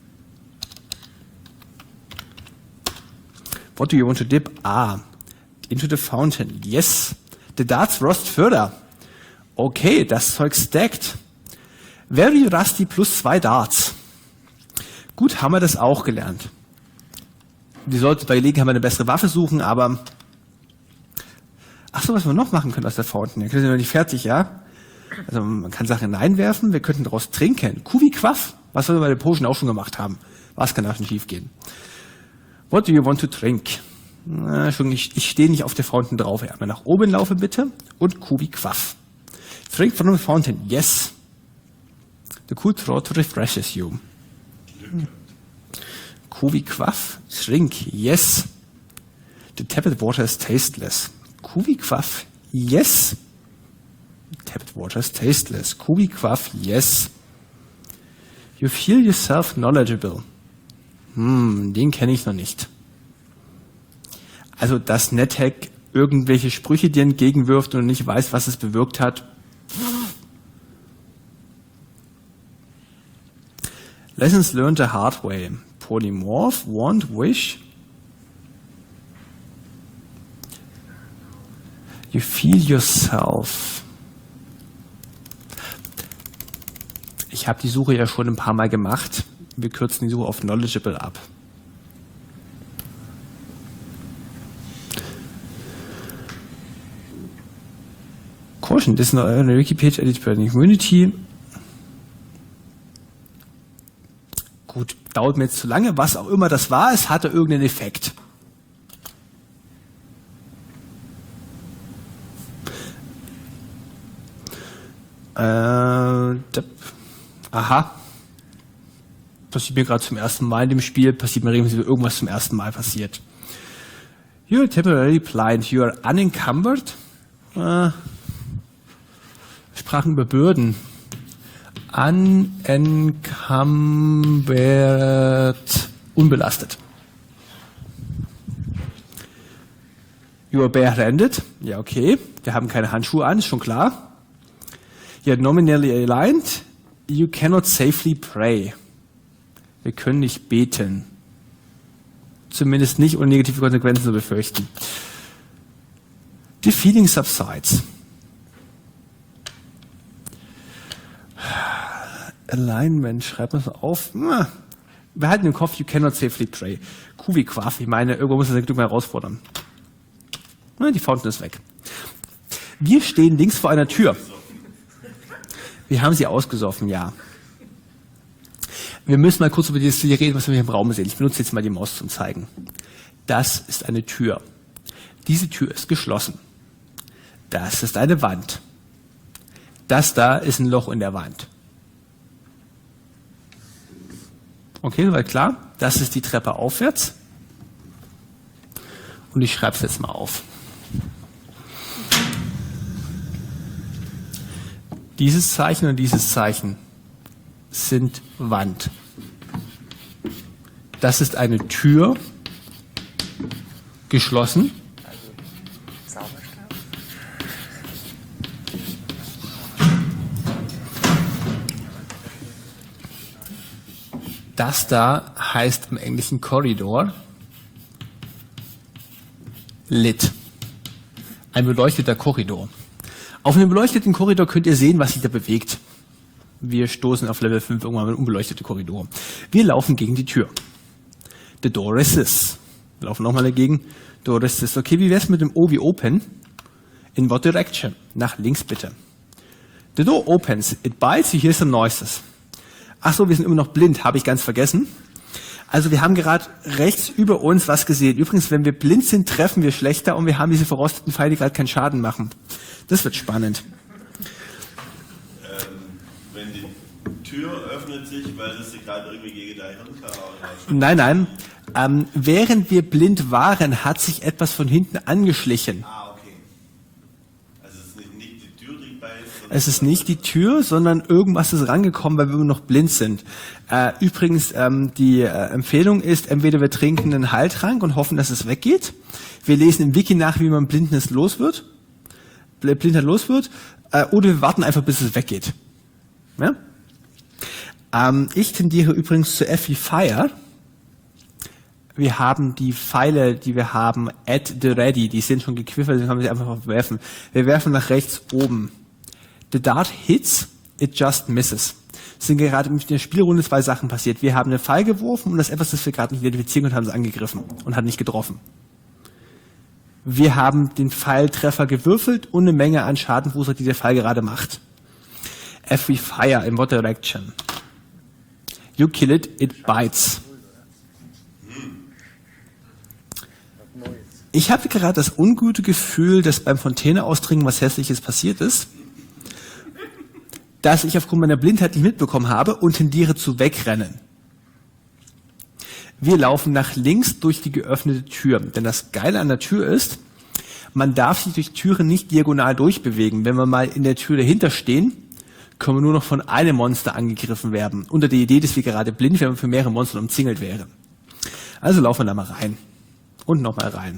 what do you want to dip? Ah, into the fountain. Yes. The darts rust further. Okay, das Zeug stackt. Very rusty plus zwei Darts. Gut, haben wir das auch gelernt. Wir sollten bei Gelegenheit eine bessere Waffe suchen, aber ach so, was wir noch machen können aus der Fountain. Wir sind noch nicht fertig, ja? Also man kann Sachen hineinwerfen, wir könnten daraus trinken. Kuh wie Quaff, was wir bei der Potion auch schon gemacht haben. Was kann da schon schief gehen? What do you want to drink? Na, schon, ich, ich stehe nicht auf der Fountain drauf. Einmal nach oben laufe bitte und Kuh wie Quaff. Drink from the fountain, yes. The cool throat refreshes you. Kuh wie Quaff, drink, yes. The tepid water is tasteless. Kuh wie Quaff, yes. Tepid water is tasteless. Kuh wie Quaff, yes. You feel yourself knowledgeable. Hm, den kenne ich noch nicht. Also, dass NetHack irgendwelche Sprüche dir entgegenwirft und nicht weiß, was es bewirkt hat. Lessons learned the hard way. Polymorph, want, wish. You feel yourself. Ich habe die Suche ja schon ein paar Mal gemacht. Wir kürzen die Suche auf knowledgeable ab. Caution, this is not a Wikipage edited by the community. Gut, dauert mir jetzt zu lange. Was auch immer das war, es hatte irgendeinen Effekt. Äh, aha. Passiert mir gerade zum ersten Mal in dem Spiel. Passiert mir regelmäßig, wenn irgendwas zum ersten Mal passiert. You're temporarily blind. You are unencumbered. Äh, Sprachen über Bürden. Unencumbered. Unbelastet. You are barehanded. Ja, okay. Wir haben keine Handschuhe an, ist schon klar. You're nominally aligned. You cannot safely pray. Wir können nicht beten. Zumindest nicht, ohne negative Konsequenzen zu befürchten. The feeling subsides. Alignment, schreibt man so auf. Wir halten im Kopf, you cannot safely pray. Kuh wie Quaff, ich meine, irgendwo muss das Glück mal herausfordern. Die Fountain ist weg. Wir stehen links vor einer Tür. Wir haben sie ausgesoffen, ja. Wir müssen mal kurz über dieses hier reden, was wir hier im Raum sehen. Ich benutze jetzt mal die Maus zum Zeigen. Das ist eine Tür. Diese Tür ist geschlossen. Das ist eine Wand. Das da ist ein Loch in der Wand. Okay, soweit klar? Das ist die Treppe aufwärts. Und ich schreibe es jetzt mal auf. Dieses Zeichen und dieses Zeichen sind Wand. Das ist eine Tür, geschlossen. Das da heißt im Englischen Korridor. Lit. Ein beleuchteter Korridor. Auf einem beleuchteten Korridor könnt ihr sehen, was sich da bewegt. Wir stoßen auf Level fünf irgendwann mal unbeleuchtete Korridor. Wir laufen gegen die Tür. The door resists. Wir laufen nochmal dagegen. Door resists. Okay, wie wär's mit dem O wie Open? In what direction? Nach links bitte. The door opens. It bites. You hear some noises. Ach so, wir sind immer noch blind. Habe ich ganz vergessen. Also wir haben gerade rechts über uns was gesehen. Übrigens, wenn wir blind sind, treffen wir schlechter und wir haben diese verrosteten Pfeile, die gerade keinen Schaden machen. Das wird spannend. Ähm, wenn die Tür öffnet sich, weil das sie gerade irgendwie gegen dein Hirn kam. Nein, nein. Ähm, während wir blind waren, hat sich etwas von hinten angeschlichen. Ah, okay. Also es ist nicht, nicht die Tür, die beißt. Es ist nicht die Tür, sondern irgendwas ist rangekommen, weil wir immer noch blind sind. Äh, übrigens, ähm, die äh, Empfehlung ist, entweder wir trinken einen Heiltrank und hoffen, dass es weggeht. Wir lesen im Wiki nach, wie man Blindnis los wird. Blindheit los wird. Äh, oder wir warten einfach, bis es weggeht. Ja? Ähm, ich tendiere übrigens zu F wie Fire. Wir haben die Pfeile, die wir haben, at the ready, die sind schon gequiffert, dann können wir sie einfach werfen. Wir werfen nach rechts oben. The dart hits, it just misses. Es sind gerade in der Spielrunde zwei Sachen passiert. Wir haben einen Pfeil geworfen und das etwas, das wir gerade nicht identifizieren und haben es angegriffen und hat nicht getroffen. Wir haben den Pfeiltreffer gewürfelt und eine Menge an Schaden verursacht, die der Pfeil gerade macht. F wie Fire, in what direction? You kill it, it bites. Ich habe gerade das ungute Gefühl, dass beim Fontäne-Austrinken was Hässliches passiert ist, dass ich aufgrund meiner Blindheit nicht mitbekommen habe und tendiere zu wegrennen. Wir laufen nach links durch die geöffnete Tür, denn das Geile an der Tür ist, man darf sich durch Türen nicht diagonal durchbewegen. Wenn wir mal in der Tür dahinter stehen, können wir nur noch von einem Monster angegriffen werden, unter der Idee, dass wir gerade blind wären und für mehrere Monster umzingelt wären. Also laufen wir da mal rein und nochmal rein.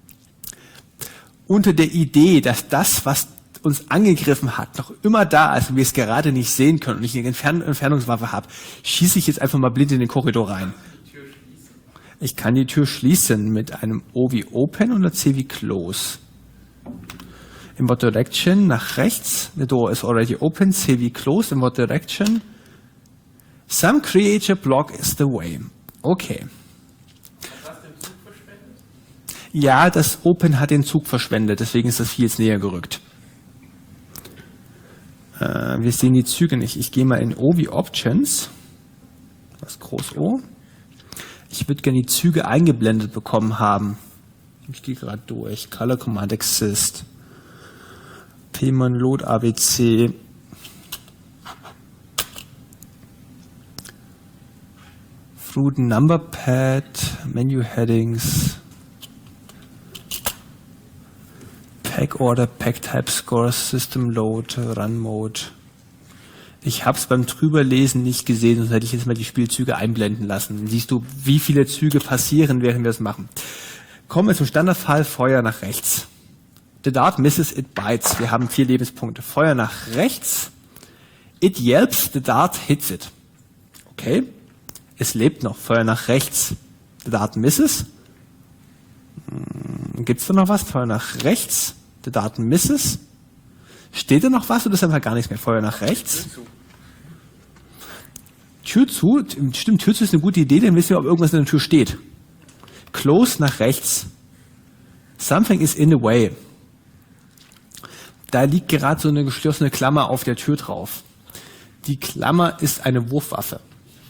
Unter der Idee, dass das, was uns angegriffen hat, noch immer da ist und wir es gerade nicht sehen können und ich eine Entfern- Entfernungswaffe habe, schieße ich jetzt einfach mal blind in den Korridor rein. Ich kann die Tür schließen mit einem O wie Open oder C wie Close. In what direction? Nach rechts. The door is already open. C wie Close. In what direction? Some creature block is the way. Okay. Ja, das Open hat den Zug verschwendet, deswegen ist das viel jetzt näher gerückt. Äh, wir sehen die Züge nicht. Ich gehe mal in O wie Options. Das Groß O. Ich würde gerne die Züge eingeblendet bekommen haben. Ich gehe gerade durch. Color Command Exist. Pman Load A B C. Fruit Number Pad. Menu Headings. Pack Order, Pack Type Scores, System Load, Run Mode. Ich habe es beim Drüberlesen nicht gesehen, sonst hätte ich jetzt mal die Spielzüge einblenden lassen. Dann siehst du, wie viele Züge passieren, während wir das machen. Kommen wir zum Standardfall, Feuer nach rechts. The dart misses, it bites. Wir haben vier Lebenspunkte. Feuer nach rechts. It yelps, the dart hits it. Okay. Es lebt noch. Feuer nach rechts. The dart misses. Gibt es da noch was? Feuer nach rechts. The dart misses. Steht da noch was oder ist einfach gar nichts mehr? Feuer nach rechts. Tür zu. Tür zu. Stimmt, Tür zu ist eine gute Idee, dann wissen wir, ob irgendwas in der Tür steht. Close nach rechts. Something is in the way. Da liegt gerade so eine geschlossene Klammer auf der Tür drauf. Die Klammer ist eine Wurfwaffe.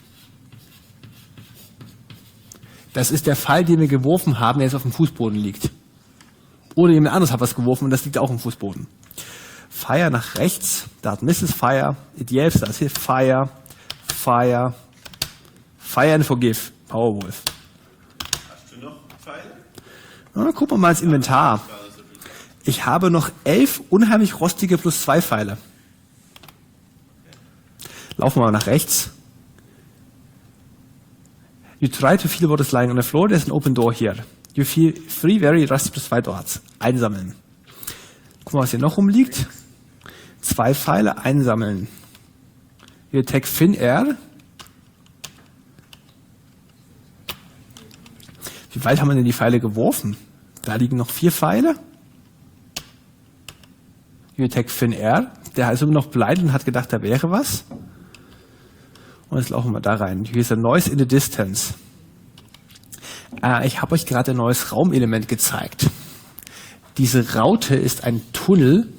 Das ist der Pfeil, den wir geworfen haben, der jetzt auf dem Fußboden liegt. Oder jemand anderes hat was geworfen und das liegt auch im Fußboden. Fire nach rechts, Dart misses Fire, it yelps, das hilft Fire, Fire, Fire and Forgive, Powerwolf. Hast du noch Pfeile? Na, gucken wir mal ins Inventar. Ich habe noch elf unheimlich rostige plus zwei Pfeile. Laufen wir mal nach rechts. You try to feel what is lying on the floor. There's an open door here. You feel three very rusty plus zwei Darts. Einsammeln. Gucken wir, was hier noch rumliegt. Zwei Pfeile einsammeln. You attack Thin Air. Wie weit haben wir denn die Pfeile geworfen? Da liegen noch vier Pfeile. UATAC FinR. Der ist immer noch blind und hat gedacht, da wäre was. Und jetzt laufen wir da rein. Hier ist ein Noise in the Distance. Äh, ich habe euch gerade ein neues Raumelement gezeigt. Diese Raute ist ein Tunnel.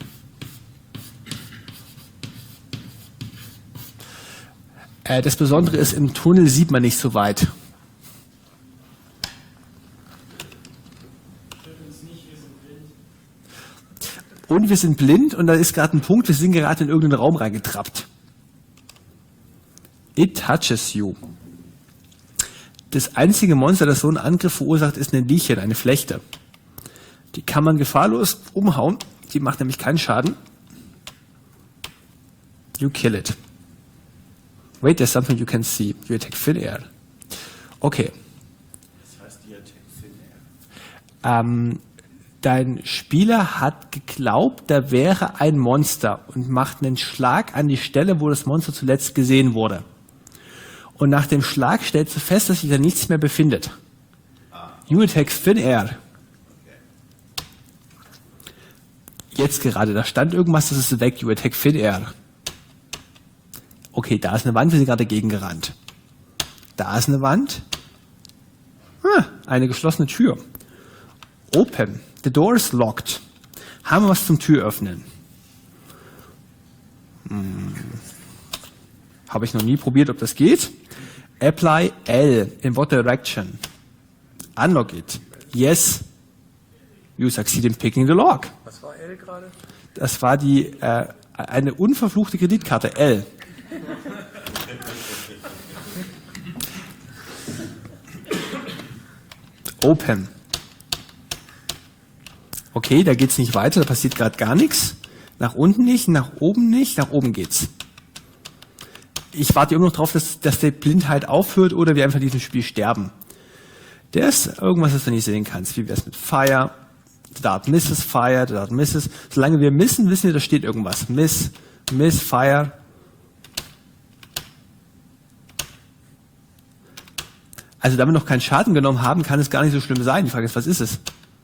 Äh, das Besondere ist, im Tunnel sieht man nicht so weit. Und wir sind blind und da ist gerade ein Punkt, wir sind gerade in irgendeinen Raum reingetrappt. It touches you. Das einzige Monster, das so einen Angriff verursacht, ist eine Lichchen, eine Flechte. Die kann man gefahrlos umhauen, die macht nämlich keinen Schaden. You kill it. Wait, there's something you can see. You attack FinR. Okay. Das heißt, die Attack FinR. Ähm, Dein Spieler hat geglaubt, da wäre ein Monster und macht einen Schlag an die Stelle, wo das Monster zuletzt gesehen wurde. Und nach dem Schlag stellst du fest, dass sich da nichts mehr befindet. You attack FinR. Jetzt gerade, da stand irgendwas, das ist weg. You attack FinR. Okay, da ist eine Wand, wir sind gerade dagegen gerannt. Da ist eine Wand. Ah, eine geschlossene Tür. Open. The door is locked. Haben wir was zum Türöffnen? Hm. Habe ich noch nie probiert, ob das geht. Apply L in what direction? Unlock it. Yes. You succeed in picking the lock. Was war L gerade? Das war die äh, eine unverfluchte Kreditkarte L. Open. Okay, da geht's nicht weiter, da passiert gerade gar nichts. Nach unten nicht, nach oben nicht, nach oben geht's. Ich warte immer noch drauf, dass, dass der Blindheit aufhört oder wir einfach in diesem Spiel sterben. Das ist irgendwas, das du nicht sehen kannst. Wie wär's mit Fire? The Dart misses Fire, the Dart misses. Solange wir missen, wissen wir, da steht irgendwas. Miss, Miss, Fire. Also da wir noch keinen Schaden genommen haben, kann es gar nicht so schlimm sein. Die Frage ist, was ist es?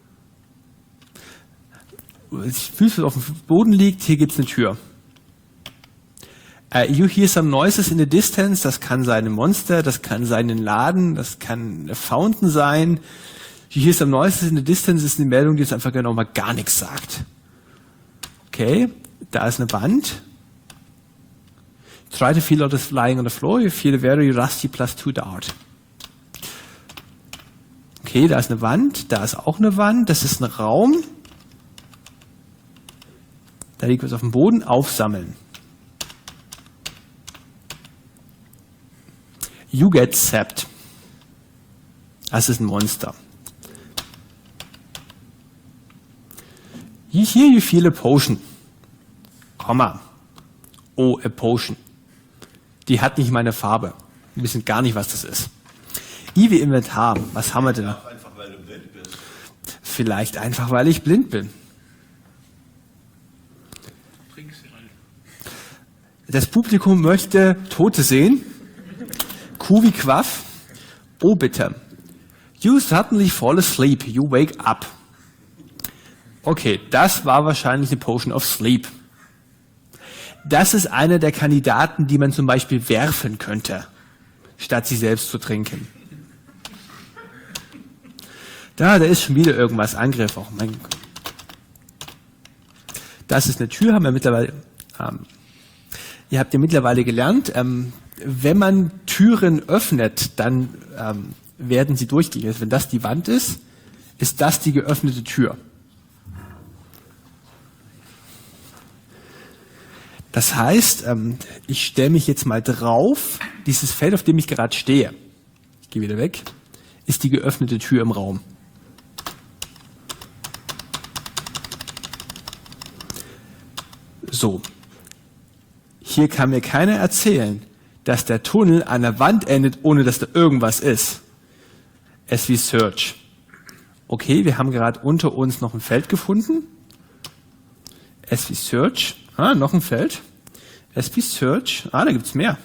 Ich fühle, was auf dem Boden liegt, hier gibt es eine Tür. Uh, you hear some noises in the distance, das kann sein ein Monster, das kann sein ein Laden, das kann ein Fountain sein. You hear some noises in the distance ist eine Meldung, die jetzt einfach genau mal gar nichts sagt. Okay, da ist eine Wand. Try to feel out is flying on the floor, you feel very rusty plus two dart. Okay, da ist eine Wand, da ist auch eine Wand, das ist ein Raum. Da liegt was auf dem Boden, aufsammeln. You get zapped. Das ist ein Monster. Here you feel a potion. Komma. Oh, a potion. Die hat nicht meine Farbe. Wir wissen gar nicht, was das ist. I wie Inventar. Was haben wir denn? Einfach weil du blind bist. Vielleicht einfach, weil ich blind bin. Das Publikum möchte Tote sehen. Q wie Quaff. Oh bitte. You suddenly fall asleep. You wake up. Okay, das war wahrscheinlich eine Potion of Sleep. Das ist einer der Kandidaten, die man zum Beispiel werfen könnte, statt sie selbst zu trinken. Da, da ist schon wieder irgendwas. Angriff. Oh mein Gott. Das ist eine Tür, haben wir mittlerweile... Ähm, Ihr habt ja mittlerweile gelernt, ähm, wenn man Türen öffnet, dann ähm, werden sie durchgehen. Also wenn das die Wand ist, ist das die geöffnete Tür. Das heißt, ähm, ich stelle mich jetzt mal drauf, dieses Feld, auf dem ich gerade stehe, ich gehe wieder weg, ist die geöffnete Tür im Raum. So. Hier kann mir keiner erzählen, dass der Tunnel an der Wand endet, ohne dass da irgendwas ist. S wie Search. Okay, wir haben gerade unter uns noch ein Feld gefunden. S wie Search. Ah, noch ein Feld. S wie Search. Ah, da gibt's mehr.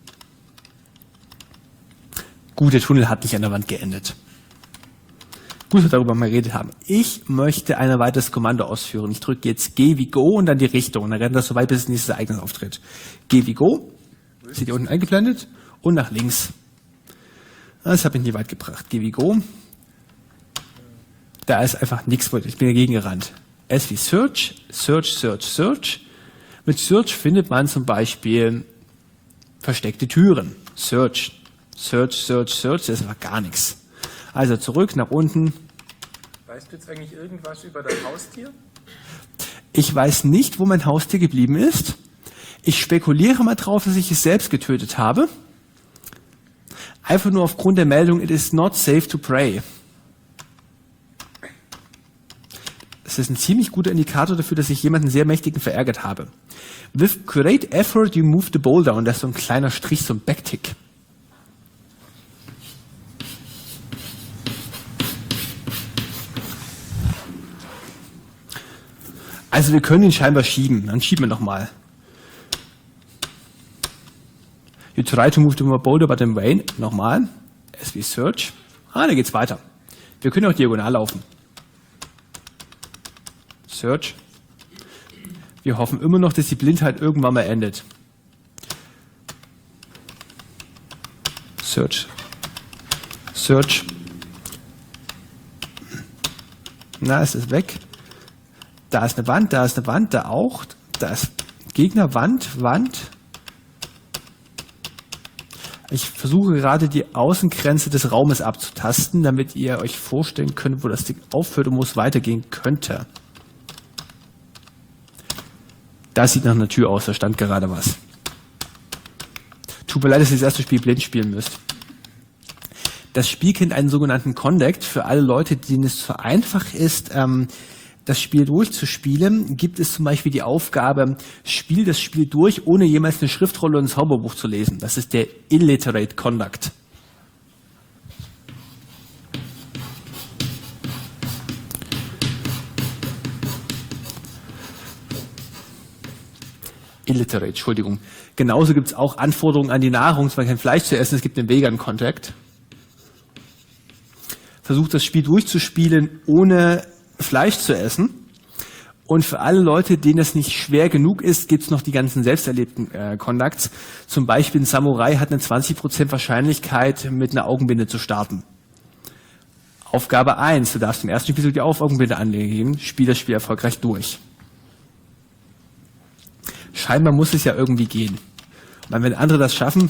Gut, der Tunnel hat nicht an der Wand geendet. Gut, dass wir darüber mal geredet haben. Ich möchte ein weiteres Kommando ausführen. Ich drücke jetzt G wie Go und dann die Richtung. Und dann rennt das so weit, bis das nächste Ereignis auftritt. G wie Go. Seht ihr unten eingeblendet. Und nach links. Das habe ich nie weit gebracht. G wie Go. Da ist einfach nichts. Ich bin dagegen gerannt. S wie Search. Search, Search, Search. Mit Search findet man zum Beispiel versteckte Türen. Search. Search, Search, Search. Das ist einfach gar nichts. Also zurück, nach unten. Weißt du jetzt eigentlich irgendwas über dein Haustier? Ich weiß nicht, wo mein Haustier geblieben ist. Ich spekuliere mal drauf, dass ich es selbst getötet habe. Einfach nur aufgrund der Meldung, it is not safe to prey. Das ist ein ziemlich guter Indikator dafür, dass ich jemanden sehr mächtigen verärgert habe. With great effort you move the boulder. Und das ist so ein kleiner Strich, so ein Backtick. Also wir können ihn scheinbar schieben. Dann schieben wir nochmal. You try to move the boulder, but in vain. Nochmal. S wie Search. Ah, da geht's weiter. Wir können auch diagonal laufen. Search. Wir hoffen immer noch, dass die Blindheit irgendwann mal endet. Search. Search. Na, es ist weg. Da ist eine Wand, da ist eine Wand, da auch. Da ist Gegner, Wand, Wand. Ich versuche gerade die Außengrenze des Raumes abzutasten, damit ihr euch vorstellen könnt, wo das Ding aufhört und wo es weitergehen könnte. Das sieht nach einer Tür aus, da stand gerade was. Tut mir leid, dass ihr das erste Spiel blind spielen müsst. Das Spiel kennt einen sogenannten Conduct. Für alle Leute, denen es zu einfach ist, ähm, das Spiel durchzuspielen, gibt es zum Beispiel die Aufgabe, spiel das Spiel durch, ohne jemals eine Schriftrolle und ein Zauberbuch zu lesen. Das ist der Illiterate Conduct. Illiterate, Entschuldigung. Genauso gibt es auch Anforderungen an die Nahrung, es war kein Fleisch zu essen, es gibt einen Vegan Contact. Versucht das Spiel durchzuspielen, ohne Fleisch zu essen. Und für alle Leute, denen das nicht schwer genug ist, gibt es noch die ganzen selbsterlebten äh, Conducts. Zum Beispiel ein Samurai hat eine zwanzig Prozent Wahrscheinlichkeit, mit einer Augenbinde zu starten. Aufgabe eins, du darfst im ersten Spiel die Augenbinde anlegen, spiel das Spiel erfolgreich durch. Scheinbar muss es ja irgendwie gehen. Und wenn andere das schaffen,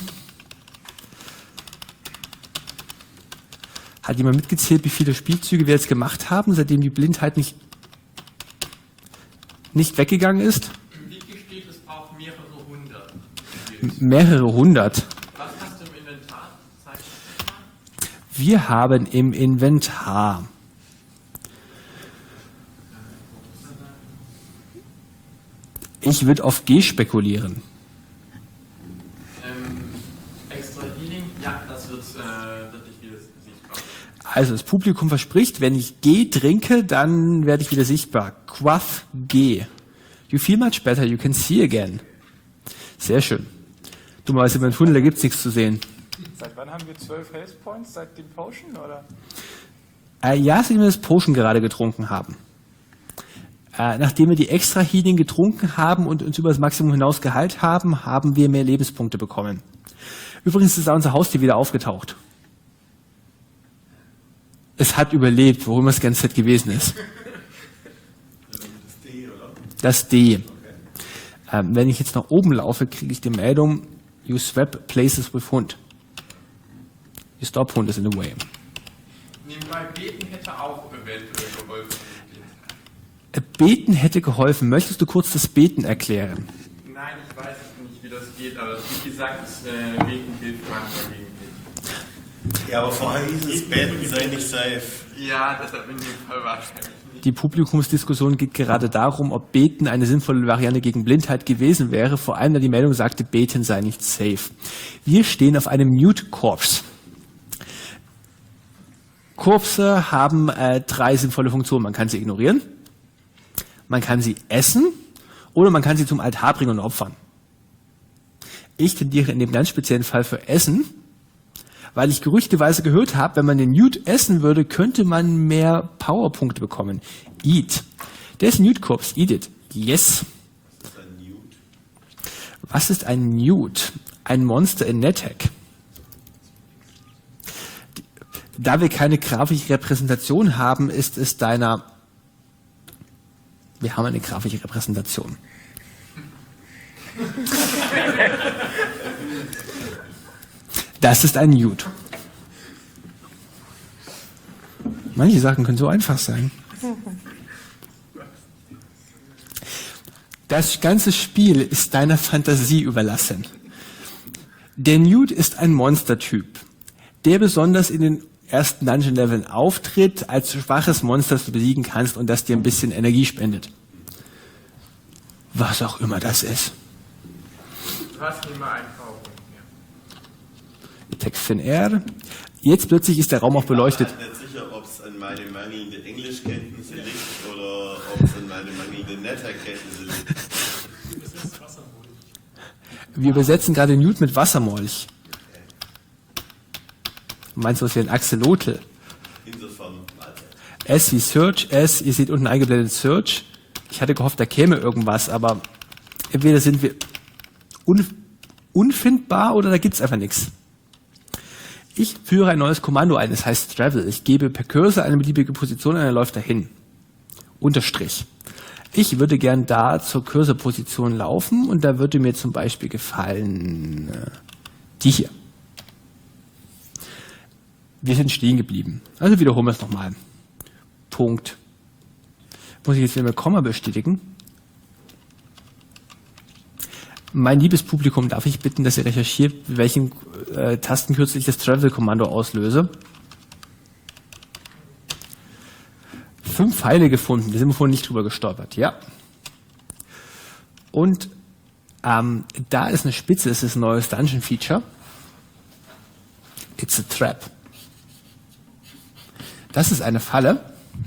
hat jemand mitgezählt, wie viele Spielzüge wir jetzt gemacht haben, seitdem die Blindheit nicht, nicht weggegangen ist? Im Wiki steht, es braucht mehrere hundert. Mehrere hundert. Was hast du im Inventar? Zeig mal. Wir haben im Inventar ich würde auf G spekulieren. Ähm, extra Healing? Ja, das wird, äh, wird nicht wieder sichtbar. Also das Publikum verspricht, wenn ich G trinke, dann werde ich wieder sichtbar. Quaff G. You feel much better, you can see again. Sehr schön. Dummerweise beim Tunnel, da gibt es nichts zu sehen. Seit wann haben wir zwölf Health Points? Seit dem Potion, oder? Äh, ja, seitdem wir das Potion gerade getrunken haben. Äh, nachdem wir die extra Healing getrunken haben und uns über das Maximum hinaus geheilt haben, haben wir mehr Lebenspunkte bekommen. Übrigens ist da unser Haustier wieder aufgetaucht. Es hat überlebt, worum es die ganze Zeit gewesen ist. Das D, oder? Das D. Okay. Ähm, wenn ich jetzt nach oben laufe, kriege ich die Meldung, you swap places with Hund. You stop Hund is in the way. Nebenbei beten hätte auch eventuell geholfen. Beten hätte geholfen. Möchtest du kurz das Beten erklären? Nein, ich weiß nicht, wie das geht, aber wie gesagt, äh, Beten hilft manchmal gegen dich. Ja, aber vorher hieß es, Beten sei nicht safe. Ja, deshalb in dem Fall wahrscheinlich nicht. Die Publikumsdiskussion geht gerade darum, ob Beten eine sinnvolle Variante gegen Blindheit gewesen wäre, vor allem da die Meldung sagte, Beten sei nicht safe. Wir stehen auf einem Mute Corpse. Korpse haben äh, drei sinnvolle Funktionen. Man kann sie ignorieren, man kann sie essen oder man kann sie zum Altar bringen und opfern. Ich tendiere in dem ganz speziellen Fall für Essen, weil ich gerüchteweise gehört habe, wenn man den Newt essen würde, könnte man mehr Powerpunkte bekommen. Eat. There's Newt Corpse. Eat it. Yes. Was ist ein Newt? Was ist ein Newt? Ein Monster in NetHack. Da wir keine grafische Repräsentation haben, ist es deiner... Wir haben eine grafische Repräsentation. Das ist ein Newt. Manche Sachen können so einfach sein. Das ganze Spiel ist deiner Fantasie überlassen. Der Newt ist ein Monstertyp, der besonders in den ersten Dungeon-Leveln auftritt, als schwaches Monster, das du besiegen kannst und das dir ein bisschen Energie spendet. Was auch immer das ist. Du hast nicht mal einen Powerpunkt mehr. Text Thin Air. Jetzt plötzlich ist der Raum auch beleuchtet. Ich bin mir nicht sicher, ob es an meine mangelnde Englischkenntnisse liegt oder ob es an meine mangelnde NetHack-Kenntnisse liegt. Wir übersetzen gerade Newt mit Wassermolch. Meinst du, was wie ein Axolotl? Insofern, also. S wie Search, S, ihr seht unten eingeblendet Search. Ich hatte gehofft, da käme irgendwas, aber entweder sind wir un unfindbar oder da gibt's einfach nichts. Ich führe ein neues Kommando ein, das heißt Travel. Ich gebe per Cursor eine beliebige Position und er läuft dahin. Unterstrich. Ich würde gern da zur Cursor-Position laufen und da würde mir zum Beispiel gefallen äh, die hier. Wir sind stehen geblieben. Also wiederholen wir es nochmal. Punkt. Muss ich jetzt wieder mit Komma bestätigen? Mein liebes Publikum, darf ich bitten, dass ihr recherchiert, mit welchen äh, Tastenkürzel ich das Travel-Kommando auslöse? Fünf Pfeile gefunden, da sind wir vorhin nicht drüber gestolpert, ja. Und ähm, da ist eine Spitze, das ist ein neues Dungeon-Feature. It's a trap. Das ist eine Falle.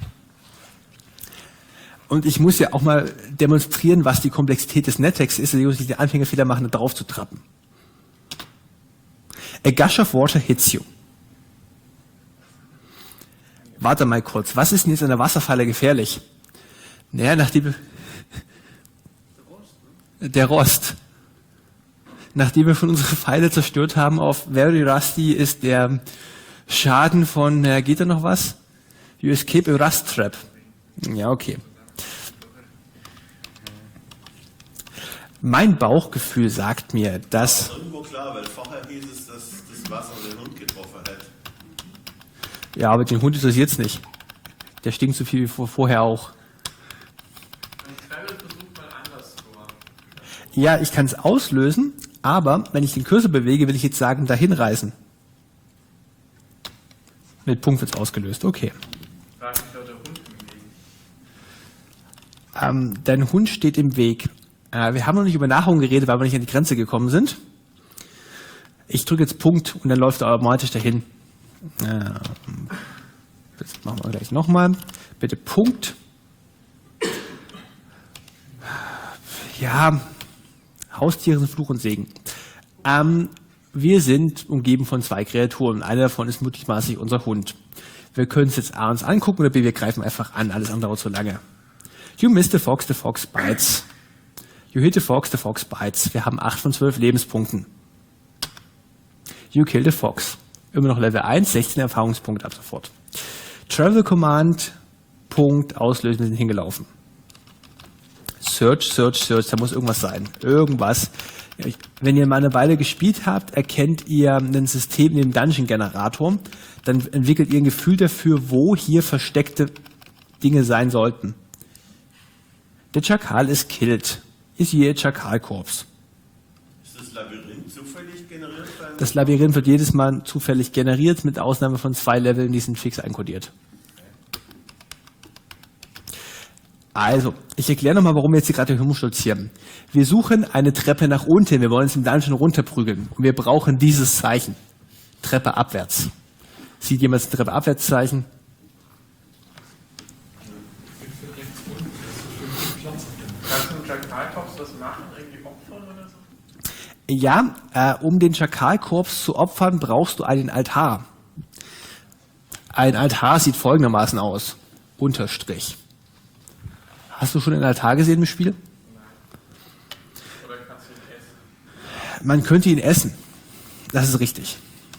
Und ich muss ja auch mal demonstrieren, was die Komplexität des NetHacks ist, also die Anfängerfehler machen, da drauf zu trappen. A gush of water hits you. Warte mal kurz, was ist denn jetzt an der Wasserfalle gefährlich? Naja, nachdem... Der Rost. Nachdem wir von unsere Pfeile zerstört haben auf Very Rusty, ist der Schaden von... Äh, geht da noch was? You escape a Rust Trap. Ja, okay. Mein Bauchgefühl sagt mir, dass... Das ist irgendwo klar, weil vorher hieß es, dass das Wasser den Hund getroffen hat. Ja, aber den Hund interessiert es nicht. Der stinkt so viel wie vor, vorher auch. Ein Travel versucht mal anders zu machen. Ja, ich kann es auslösen, aber wenn ich den Cursor bewege, will ich jetzt sagen, dahin reisen. Mit Punkt wird es ausgelöst, okay. Frag mich doch der Hund im Weg. Ähm, dein Hund steht im Weg. Äh, wir haben noch nicht über Nahrung geredet, weil wir nicht an die Grenze gekommen sind. Ich drücke jetzt Punkt und dann läuft er automatisch dahin. Äh, das machen wir gleich nochmal. Bitte Punkt. Ja, Haustiere sind Fluch und Segen. Ähm, wir sind umgeben von zwei Kreaturen. Eine davon ist mutmaßlich unser Hund. Wir können es jetzt A uns angucken oder B, wir greifen einfach an. Alles andere dauert zu lange. You missed the fox, the fox bites. You hit the fox, the fox bites. Wir haben acht von zwölf Lebenspunkten. You killed the fox. Immer noch Level eins, sechzehn Erfahrungspunkte ab sofort. Travel Command, Punkt, auslösen, wir sind hingelaufen. Search, Search, Search, da muss irgendwas sein. Irgendwas. Wenn ihr mal eine Weile gespielt habt, erkennt ihr ein System in dem Dungeon-Generator, dann entwickelt ihr ein Gefühl dafür, wo hier versteckte Dinge sein sollten. Der Schakal ist killed. Ist hier ein Schakalkorps. Ist das Labyrinth zufällig generiert? Das Labyrinth wird jedes Mal zufällig generiert, mit Ausnahme von zwei Leveln, die sind fix einkodiert. Also, ich erkläre nochmal, warum wir jetzt hier gerade herumstolzieren. Wir suchen eine Treppe nach unten, wir wollen uns im Dungeon runterprügeln und wir brauchen dieses Zeichen. Treppe abwärts. Sieht jemand das Treppe abwärts Zeichen? Kannst du mit Jack Maltops was machen? Irgendwie opfern oder so? Ja, äh, um den Schakalkorps zu opfern, brauchst du einen Altar. Ein Altar sieht folgendermaßen aus. Unterstrich. Hast du schon einen Altar gesehen im Spiel? Oder kannst du ihn essen? Man könnte ihn essen. Das ist richtig.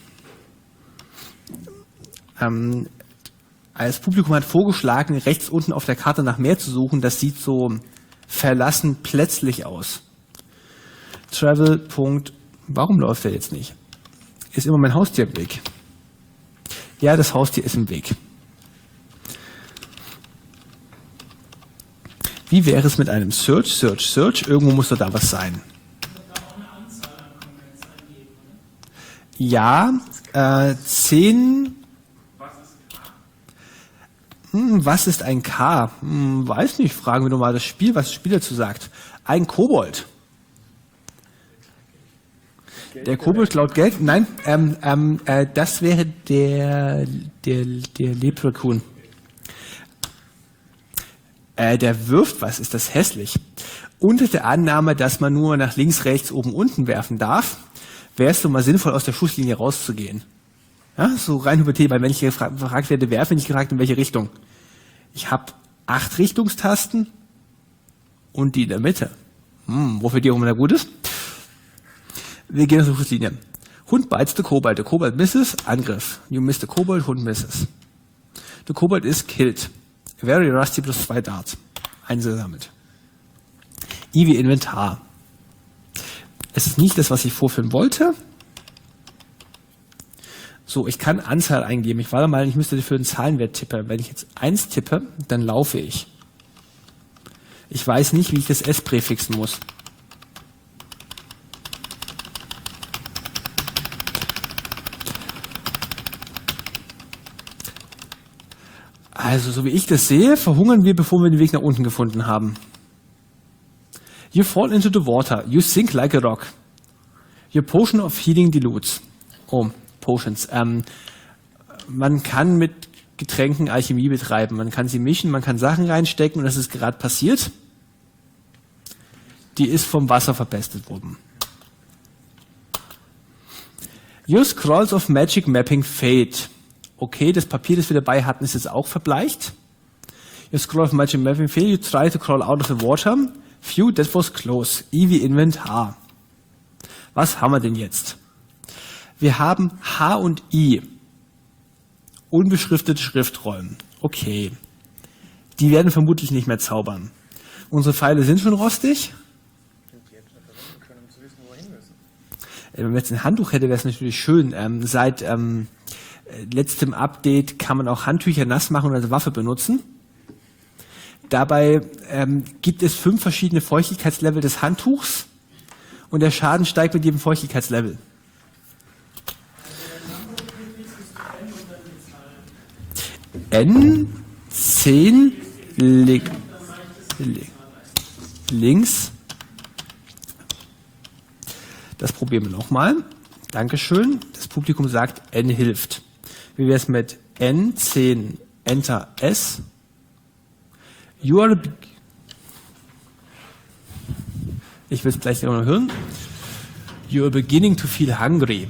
Ähm, das Publikum hat vorgeschlagen, rechts unten auf der Karte nach mehr zu suchen. Das sieht so verlassen plötzlich aus. Travel. Punkt. Warum läuft er jetzt nicht? Ist immer mein Haustier im Weg. Ja, das Haustier ist im Weg. Wie wäre es mit einem Search, Search, Search? Irgendwo muss doch da was sein. Ja, äh, zehn. Hm, was ist ein K? Hm, weiß nicht, fragen wir doch mal das Spiel, was das Spiel dazu sagt. Ein Kobold. Der Kobold klaut Geld? Nein, ähm, ähm, äh, das wäre der, der, der Leprechaun. Äh, der wirft was, ist das hässlich. Unter der Annahme, dass man nur nach links, rechts, oben, unten werfen darf, wäre es doch mal sinnvoll, aus der Schusslinie rauszugehen. Ja, so rein hypothetisch, weil wenn ich gefragt werde, werfe, bin ich gefragt, in welche Richtung. Ich habe acht Richtungstasten und die in der Mitte. Hm, wofür die auch immer gut ist. Wir gehen aus der Schusslinie. Hund bites the Kobold. Der Kobold misses. Angriff. You miss the Kobold. Hund misses. The Kobold is killed. Very rusty plus zwei Darts. Eingesammelt. I wie Inventar. Es ist nicht das, was ich vorführen wollte. So, ich kann Anzahl eingeben. Ich warte mal, ich müsste für einen Zahlenwert tippen. Wenn ich jetzt eins tippe, dann laufe ich. Ich weiß nicht, wie ich das S präfixen muss. Also, so wie ich das sehe, verhungern wir, bevor wir den Weg nach unten gefunden haben. You fall into the water. You sink like a rock. Your potion of healing dilutes. Oh, Potions. Ähm, man kann mit Getränken Alchemie betreiben. Man kann sie mischen, man kann Sachen reinstecken und das ist gerade passiert. Die ist vom Wasser verpestet worden. Your scrolls of magic mapping fade. Okay, das Papier, das wir dabei hatten, ist jetzt auch verbleicht. You scroll of magic mapping fade. You try to crawl out of the water. Phew, that was close. I wie Inventar. Was haben wir denn jetzt? Wir haben H und I. Unbeschriftete Schriftrollen. Okay. Die werden vermutlich nicht mehr zaubern. Unsere Pfeile sind schon rostig. Wenn man jetzt ein Handtuch hätte, wäre es natürlich schön. Ähm, seit ähm, letztem Update kann man auch Handtücher nass machen und als Waffe benutzen. Dabei ähm, gibt es fünf verschiedene Feuchtigkeitslevel des Handtuchs und der Schaden steigt mit jedem Feuchtigkeitslevel. N, zehn, li li links. Das probieren wir nochmal. Dankeschön. Das Publikum sagt, N hilft. Wie wäre es mit N, zehn, Enter, S? You are ich will es gleich noch hören. You are beginning to feel hungry.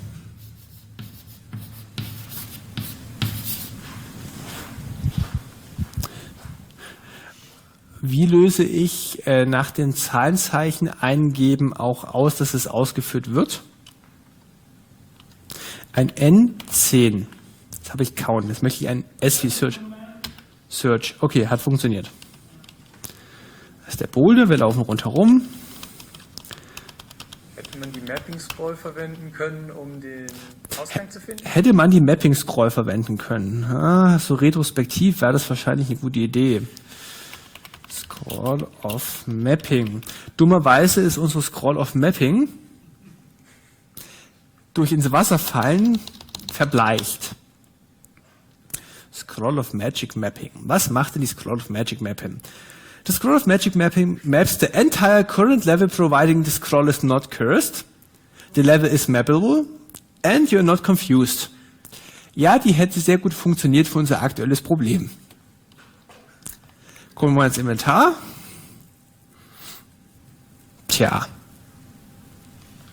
Wie löse ich äh, nach den Zahlenzeichen eingeben auch aus, dass es ausgeführt wird? Ein N, zehn. Jetzt habe ich Count. Jetzt möchte ich ein S wie Search. Search. Okay, hat funktioniert. Das ist der Boulder. Wir laufen rundherum. Hätte man die Mapping-Scroll verwenden können, um den Ausgang zu finden? Hätte man die Mapping-Scroll verwenden können. Ah, so retrospektiv wäre das wahrscheinlich eine gute Idee. Scroll of Mapping. Dummerweise ist unsere Scroll of Mapping durch ins Wasser fallen verbleicht. Scroll of Magic Mapping. Was macht denn die Scroll of Magic Mapping? The Scroll of Magic Mapping maps the entire current level providing the scroll is not cursed. The level is mappable and you're not confused. Ja, die hätte sehr gut funktioniert für unser aktuelles Problem. Gucken wir mal ins Inventar. Tja.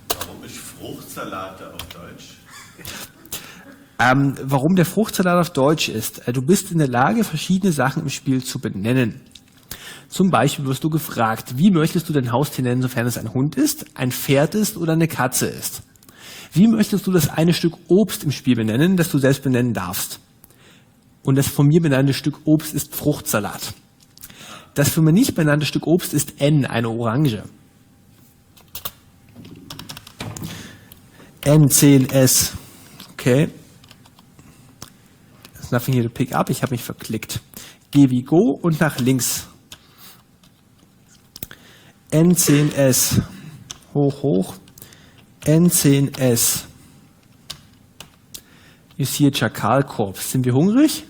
Fruchtsalat auf Deutsch? Ähm, warum der Fruchtsalat auf Deutsch ist. Du bist in der Lage, verschiedene Sachen im Spiel zu benennen. Zum Beispiel wirst du gefragt, wie möchtest du dein Haustier nennen, sofern es ein Hund ist, ein Pferd ist oder eine Katze ist? Wie möchtest du das eine Stück Obst im Spiel benennen, das du selbst benennen darfst? Und das von mir benannte Stück Obst ist Fruchtsalat. Das für mich nicht benannte Stück Obst ist N, eine Orange. N, C N S. Okay. There's nothing here to pick up. Ich habe mich verklickt. G wie Go und nach links. N C N S. Hoch, hoch. N C N S. You see a Chakalkorps. Sind wir hungrig?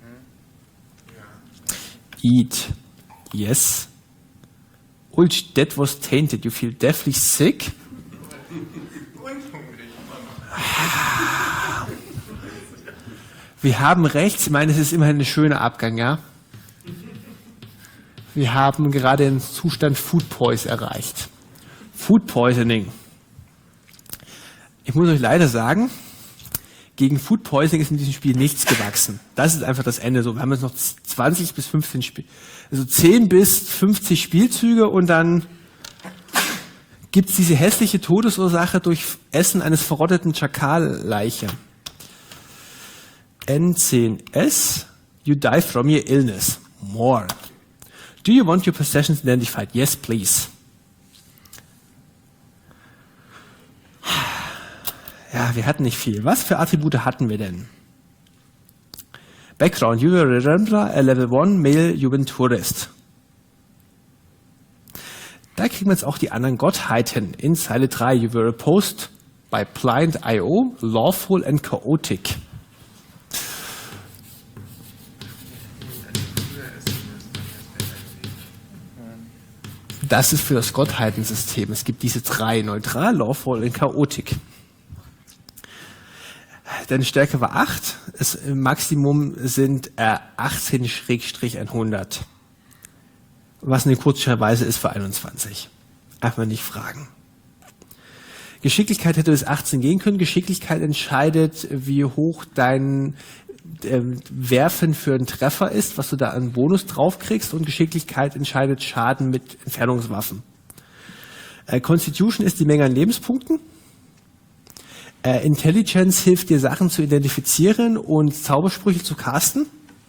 Eat. Yes. Ulch, that was tainted. You feel deathly sick? Wir haben rechts, ich meine, es ist immerhin ein schöner Abgang, ja? Wir haben gerade den Zustand Food Poison erreicht. Food Poisoning. Ich muss euch leider sagen, gegen Food Poisoning ist in diesem Spiel nichts gewachsen. Das ist einfach das Ende. So, wir haben jetzt noch zwanzig bis fünfzehn Spiel, also zehn bis fünfzig Spielzüge und dann gibt es diese hässliche Todesursache durch Essen eines verrotteten Chakalleiche. N zehn S, you die from your illness. More. Do you want your possessions identified? Yes, please. Ja, wir hatten nicht viel. Was für Attribute hatten wir denn? Background, you were a Rambler, a Level one Male Juventurist. Da kriegen wir jetzt auch die anderen Gottheiten. In Zeile drei, you were opposed by blind I O, lawful and chaotic. Das ist für das Gottheitensystem. Es gibt diese drei, neutral, lawful und chaotic. Deine Stärke war acht. Das Maximum sind äh, achtzehn hundert. Was eine kurzerweise ist für einundzwanzig. Einfach nicht fragen. Geschicklichkeit hätte bis achtzehn gehen können. Geschicklichkeit entscheidet, wie hoch dein äh, Werfen für einen Treffer ist, was du da an Bonus draufkriegst. Und Geschicklichkeit entscheidet Schaden mit Entfernungswaffen. Äh, Constitution ist die Menge an Lebenspunkten. Äh, Intelligence hilft dir, Sachen zu identifizieren und Zaubersprüche zu casten.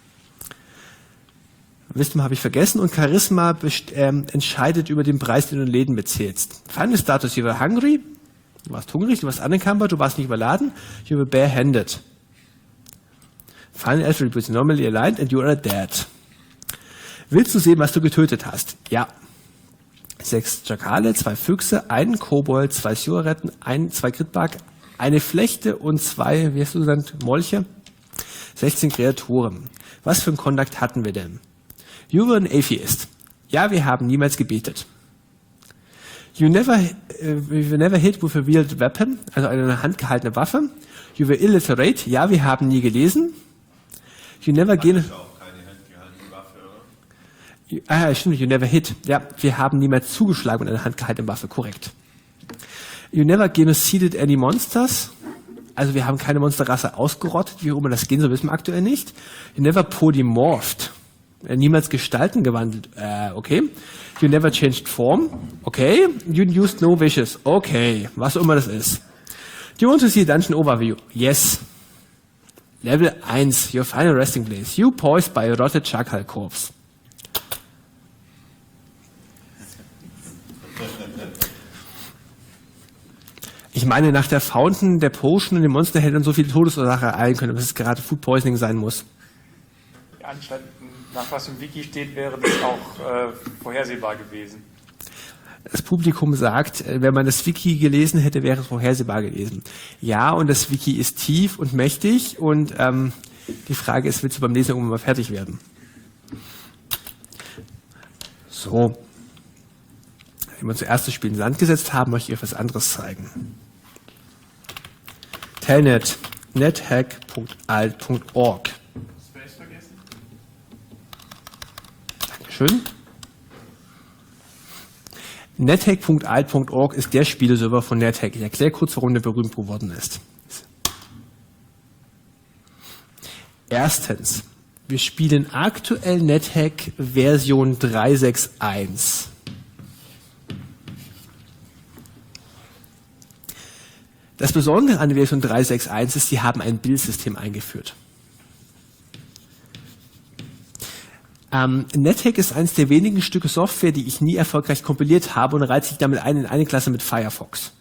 Wisdom habe ich vergessen. Und Charisma best- ähm, entscheidet über den Preis, den du in Läden bezahlst. Final Status, you were hungry. Du warst hungrig, du warst unencumbered, du warst nicht überladen. You were barehanded. Final Attributes, normally aligned and you are dead. Willst du sehen, was du getötet hast? Ja. Sechs Schakale, zwei Füchse, einen Kobold, zwei Syreretten, ein, zwei Gridbark, eine Flechte und zwei, wie hast du gesagt, Molche? sechzehn Kreaturen. Was für einen Kontakt hatten wir denn? You were an atheist. Ja, wir haben niemals gebetet. You never, uh, you were never hit with a wielded weapon, also eine handgehaltene Waffe. You were illiterate. Ja, wir haben nie gelesen. You never gain. Auch keine handgehaltene Waffe, oder? Ah, stimmt, you never hit. Ja, wir haben niemals zugeschlagen mit einer handgehaltenen Waffe, korrekt. You never genocided any monsters. Also wir haben keine Monsterrasse ausgerottet, wie auch immer das gehen soll, wissen wir aktuell nicht. You never polymorphed. Niemals Gestalten gewandelt. Äh, okay. You never changed form. Okay. You used no wishes. Okay. Was auch immer das ist. Do you want to see a dungeon overview? Yes. Level eins. Your final resting place. You poised by a rotted Chakal corpse. Ich meine, nach der Fountain, der Potion und dem Monster hätte dann so viel Todesursache ereilen können, dass es gerade Food Poisoning sein muss. Anstatt nach was im Wiki steht, wäre das auch äh, vorhersehbar gewesen. Das Publikum sagt, wenn man das Wiki gelesen hätte, wäre es vorhersehbar gewesen. Ja, und das Wiki ist tief und mächtig und ähm, die Frage ist, willst du beim Lesen irgendwann mal fertig werden? So. Wenn wir zuerst das Spiel in Sand gesetzt haben, möchte ich euch was anderes zeigen. Telnet, nethack punkt alt punkt org. Space vergessen? Dankeschön. nethack punkt alt punkt org ist der Spieleserver von NetHack. Ich erkläre kurz, warum der berühmt geworden ist. Erstens, wir spielen aktuell NetHack Version drei Punkt sechs Punkt eins. Das Besondere an der Version drei Punkt sechs Punkt eins ist, sie haben ein Bildsystem eingeführt. Ähm, NetHack ist eines der wenigen Stücke Software, die ich nie erfolgreich kompiliert habe und reiht sich damit ein in eine Klasse mit Firefox.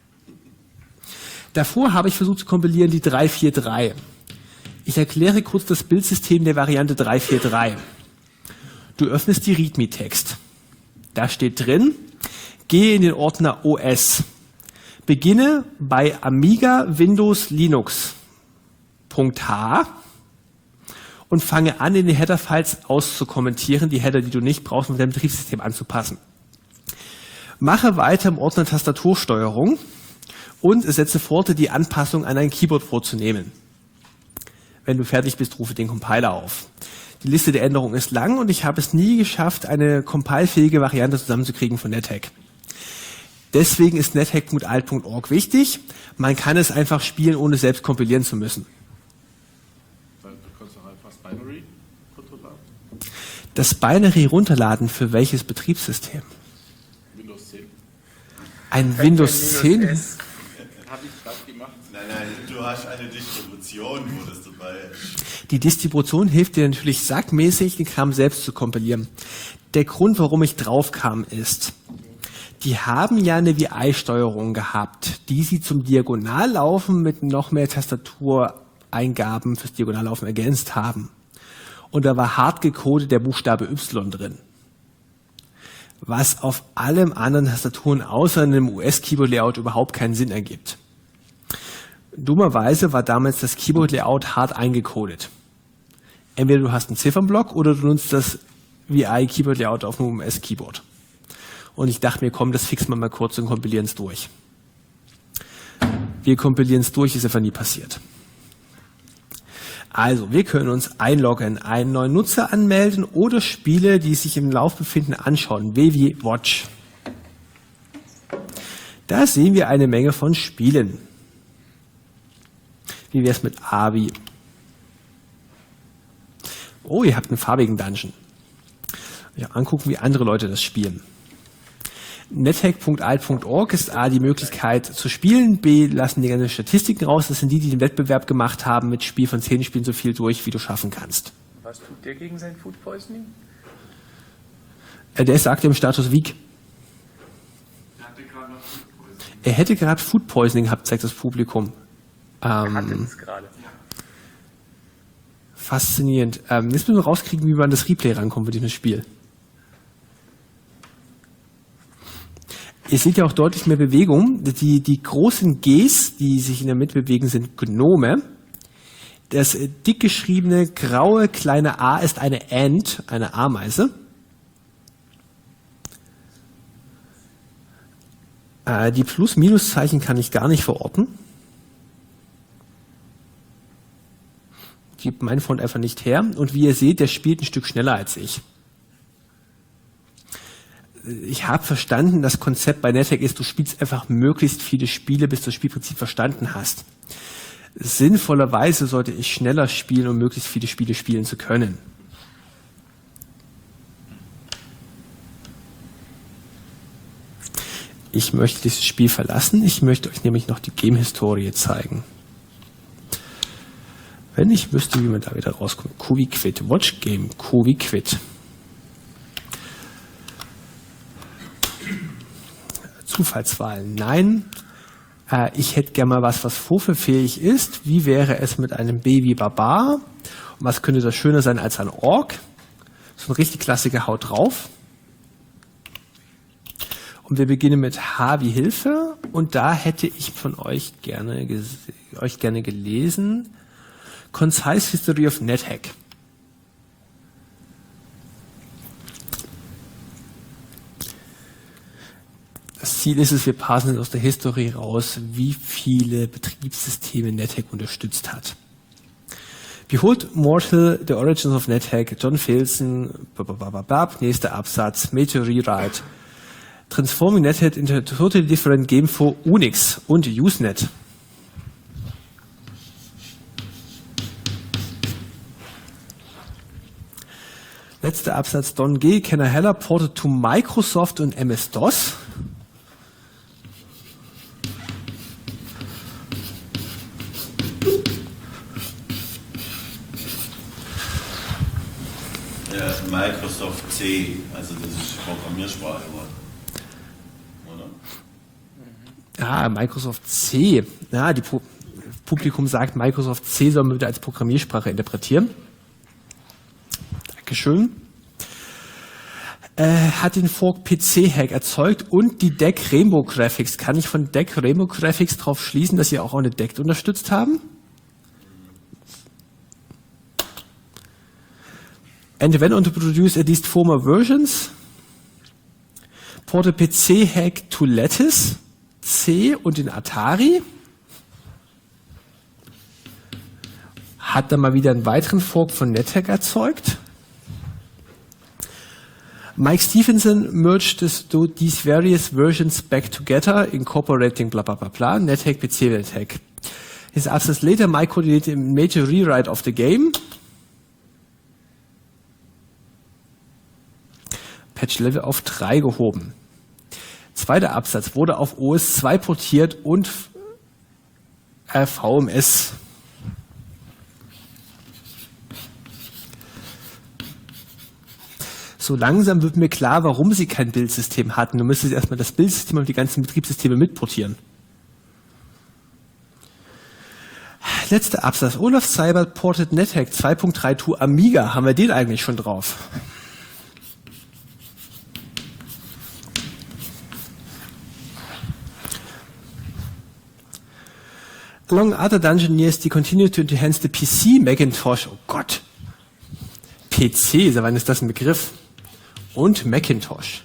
Davor habe ich versucht zu kompilieren die drei Punkt vier Punkt drei. Ich erkläre kurz das Bildsystem der Variante drei Punkt vier Punkt drei. Du öffnest die README-Text. Da steht drin, gehe in den Ordner O S. Beginne bei Amiga, Windows, Linux. Punkt H. Und fange an, in den Header-Files auszukommentieren, die Header, die du nicht brauchst, um dein Betriebssystem anzupassen. Mache weiter im Ordner Tastatursteuerung und setze fort, die Anpassung an dein Keyboard vorzunehmen. Wenn du fertig bist, rufe den Compiler auf. Die Liste der Änderungen ist lang und ich habe es nie geschafft, eine compilefähige Variante zusammenzukriegen von NetHack. Deswegen ist nethack punkt alt punkt org wichtig. Man kann es einfach spielen, ohne selbst kompilieren zu müssen. Das Binary runterladen für welches Betriebssystem? Windows zehn. Ein Windows zehn? Habe ich gerade gemacht. Nein, nein, du hast eine Distribution, wo das dabei ist. Die Distribution hilft dir natürlich sackmäßig, den Kram selbst zu kompilieren. Der Grund, warum ich drauf kam, ist, die haben ja eine V I-Steuerung gehabt, die sie zum Diagonallaufen mit noch mehr Tastatureingaben fürs Diagonallaufen ergänzt haben. Und da war hart gecodet der Buchstabe Y drin. Was auf allem anderen Tastaturen außer einem U S-Keyboard-Layout überhaupt keinen Sinn ergibt. Dummerweise war damals das Keyboard-Layout hart eingecodet. Entweder du hast einen Ziffernblock oder du nutzt das V I-Keyboard-Layout auf einem U S-Keyboard. Und ich dachte mir, komm, das fixen wir mal kurz und kompilieren es durch. Wir kompilieren es durch, ist einfach nie passiert. Also, wir können uns einloggen, einen neuen Nutzer anmelden oder Spiele, die sich im Lauf befinden, anschauen. W wie Watch. Da sehen wir eine Menge von Spielen. Wie wäre es mit Abi? Oh, ihr habt einen farbigen Dungeon. Ja, angucken, wie andere Leute das spielen. nethack punkt alt punkt org ist A, die Möglichkeit zu spielen, B, lassen die ganzen Statistiken raus, das sind die, die den Wettbewerb gemacht haben, mit Spiel von zehn Spielen so viel durch, wie du schaffen kannst. Was tut der gegen sein Food Poisoning? Äh, der ist aktuell im Status Weak. Der hatte gerade noch Food Poisoning. Er hätte gerade Food Poisoning gehabt, zeigt das Publikum. Er hatte Ähm, es gerade. faszinierend. Ähm, jetzt müssen wir rauskriegen, wie man an das Replay rankommt für dieses Spiel. Ihr seht ja auch deutlich mehr Bewegung. Die, die großen Gs, die sich in der Mitte bewegen, sind Gnome. Das dick geschriebene graue kleine A ist eine Ant, eine Ameise. Äh, die Plus-Minus-Zeichen kann ich gar nicht verorten. Gibt mein Font einfach nicht her. Und wie ihr seht, der spielt ein Stück schneller als ich. Ich habe verstanden, das Konzept bei NetHack ist, du spielst einfach möglichst viele Spiele, bis du das Spielprinzip verstanden hast. Sinnvollerweise sollte ich schneller spielen, um möglichst viele Spiele spielen zu können. Ich möchte dieses Spiel verlassen. Ich möchte euch nämlich noch die Game-Historie zeigen. Wenn ich wüsste, wie man da wieder rauskommt. Q wie Quit. Watch Game. Q wie Quit. Zufallswahlen. Nein. Äh, ich hätte gerne mal was, was vorführfähig ist. Wie wäre es mit einem B wie Barbar? Und was könnte das schöner sein als ein Ork? So ein richtig Klassiker, haut drauf. Und wir beginnen mit H wie Hilfe. Und da hätte ich von euch gerne, euch gerne gelesen. Concise History of NetHack. Das Ziel ist es, wir parsen aus der History raus, wie viele Betriebssysteme NetHack unterstützt hat. Behold Mortal, The Origins of NetHack, John Filson, babababab, nächster Absatz, Meteorite, Transforming NetHead into a totally different game for Unix und Usenet. Letzter Absatz, Don G. Kenner Heller ported to Microsoft und M S-DOS. Ja, Microsoft C, also das ist Programmiersprache, oder? Ja, Microsoft C. Ja, die Pu Publikum sagt, Microsoft C soll man wieder als Programmiersprache interpretieren. Dankeschön. Äh, hat den Fork P C-Hack erzeugt und die D E C Rainbow Graphics. Kann ich von D E C Rainbow Graphics darauf schließen, dass sie auch eine D E C unterstützt haben? And went on to produce at least former versions. Ported P C-Hack to Lattice, C und den Atari. Hat dann mal wieder einen weiteren Fork von NetHack erzeugt. Mike Stevenson merged this, these various versions back together, incorporating blah blah blah blah, NetHack, P C, NetHack. His absence later, Mike coordinated a major rewrite of the game. Patch-Level auf drei gehoben. Zweiter Absatz wurde auf O S zwei portiert und äh, V M S. So langsam wird mir klar, warum sie kein Bildsystem hatten. Du müsstest erstmal das Bildsystem und die ganzen Betriebssysteme mitportieren. Letzter Absatz. Olaf Seibert ported NetHack zwei Punkt drei to Amiga. Haben wir den eigentlich schon drauf? Along other dungeon years, they continue to enhance the P C Macintosh. Oh Gott. P C, wann ist das ein Begriff? Und Macintosh.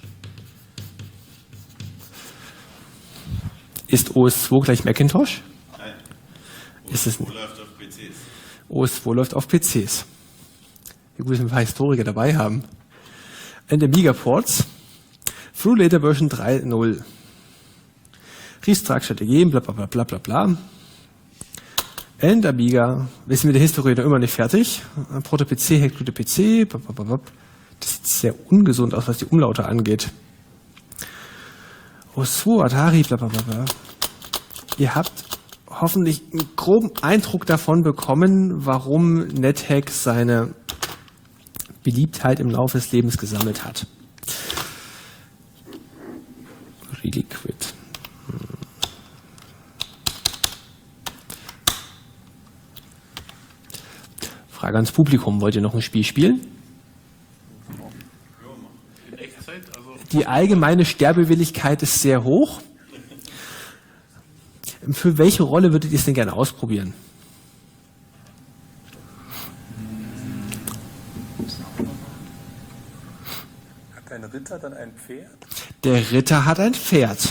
Ist O S zwei gleich Macintosh? Nein. Ist es nicht. O S zwei läuft auf P Cs. O S zwei läuft auf P Cs. Ja, gut, dass wir ein paar Historiker dabei haben. And Amiga Ports. Through later version drei Punkt null. Restructured again, bla bla bla bla bla bla. And Amiga. Wir sind mit der Historie noch immer nicht fertig. Proto-P C, Hack to the P C. Blablabla. Das sieht sehr ungesund aus, was die Umlaute angeht. O S zwei, Atari, blablabla. Ihr habt hoffentlich einen groben Eindruck davon bekommen, warum NetHack seine Beliebtheit im Laufe des Lebens gesammelt hat. Reliquid. Frage ans Publikum, wollt ihr noch ein Spiel spielen? Die allgemeine Sterbewilligkeit ist sehr hoch. Für welche Rolle würdet ihr es denn gerne ausprobieren? Hat ein Ritter dann ein Pferd? Der Ritter hat ein Pferd.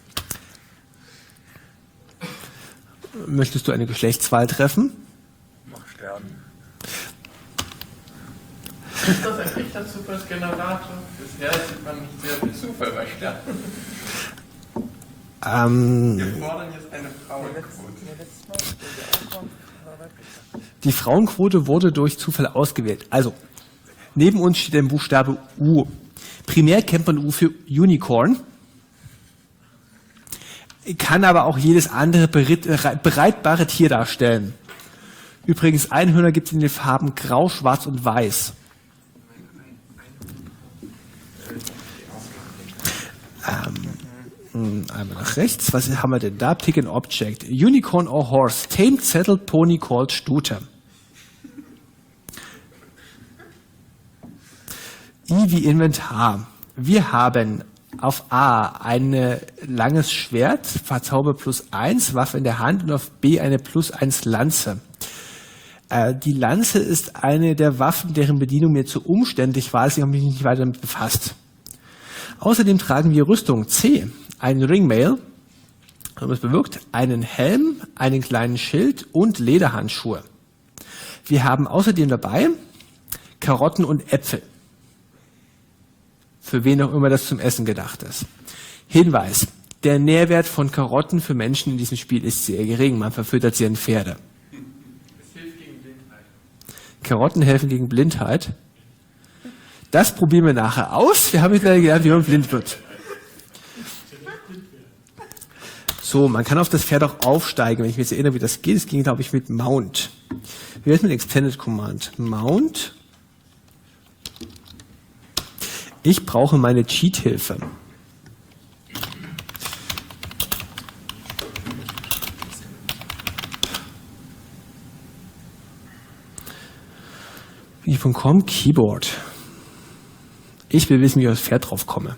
Möchtest du eine Geschlechtswahl treffen? Mach sterben. Ist das ein echter Zufallsgenerator? Bisher sieht man nicht sehr viel Zufall bei Sterben. Ähm, Wir fordern jetzt eine Frauenquote. die Frauenquote wurde durch Zufall ausgewählt. Also, neben uns steht ein Buchstabe U. Primär kennt man U für Unicorn. Kann aber auch jedes andere bereitbare Tier darstellen. Übrigens, Einhörner gibt es in den Farben Grau, Schwarz und Weiß. Ähm, einmal nach rechts. Was haben wir denn da? Pick an Object. Unicorn or Horse. Tamed Settled Pony called Stute. I wie Inventar. Wir haben auf A ein langes Schwert, Verzauber plus eins, Waffe in der Hand, und auf B eine plus eins Lanze. Äh, die Lanze ist eine der Waffen, deren Bedienung mir zu umständlich war, deswegen habe ich mich nicht weiter damit befasst. Außerdem tragen wir Rüstung C, einen Ringmail, was bewirkt, einen Helm, einen kleinen Schild und Lederhandschuhe. Wir haben außerdem dabei Karotten und Äpfel. Für wen auch immer das zum Essen gedacht ist. Hinweis. Der Nährwert von Karotten für Menschen in diesem Spiel ist sehr gering. Man verfüttert sie an Pferde. Es hilft gegen Blindheit. Karotten helfen gegen Blindheit. Das probieren wir nachher aus. Wir haben jetzt leider gelernt, wie man blind wird. So, man kann auf das Pferd auch aufsteigen. Wenn ich mich jetzt erinnere, wie das geht, das ging, glaube ich, mit Mount. Wie heißt mit Extended Command? Mount. Ich brauche meine Cheat-Hilfe. Wie von com Keyboard. Ich will wissen, wie ich aufs Pferd drauf komme.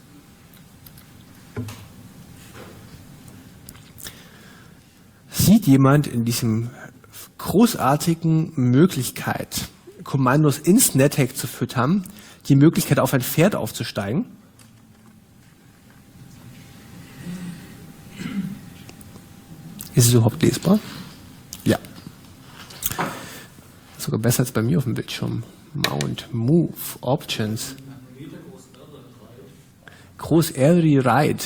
Sieht jemand in diesem großartigen Möglichkeit, Kommandos ins NetHack zu füttern, die Möglichkeit, auf ein Pferd aufzusteigen? Ist es überhaupt lesbar? Ja. Sogar besser als bei mir auf dem Bildschirm. Mount, Move, Options. Groß R Ride.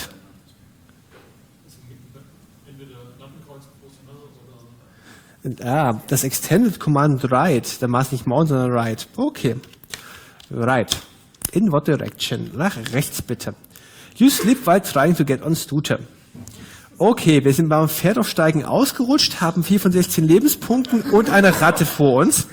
Ah, das Extended Command Ride. Da war es nicht Mount, sondern Ride. Okay. Ride. In what direction? Nach rechts bitte. You slip while trying to get on Scooter. Okay, wir sind beim Pferdaufsteigen ausgerutscht, haben vier von sechzehn Lebenspunkten und eine Ratte vor uns.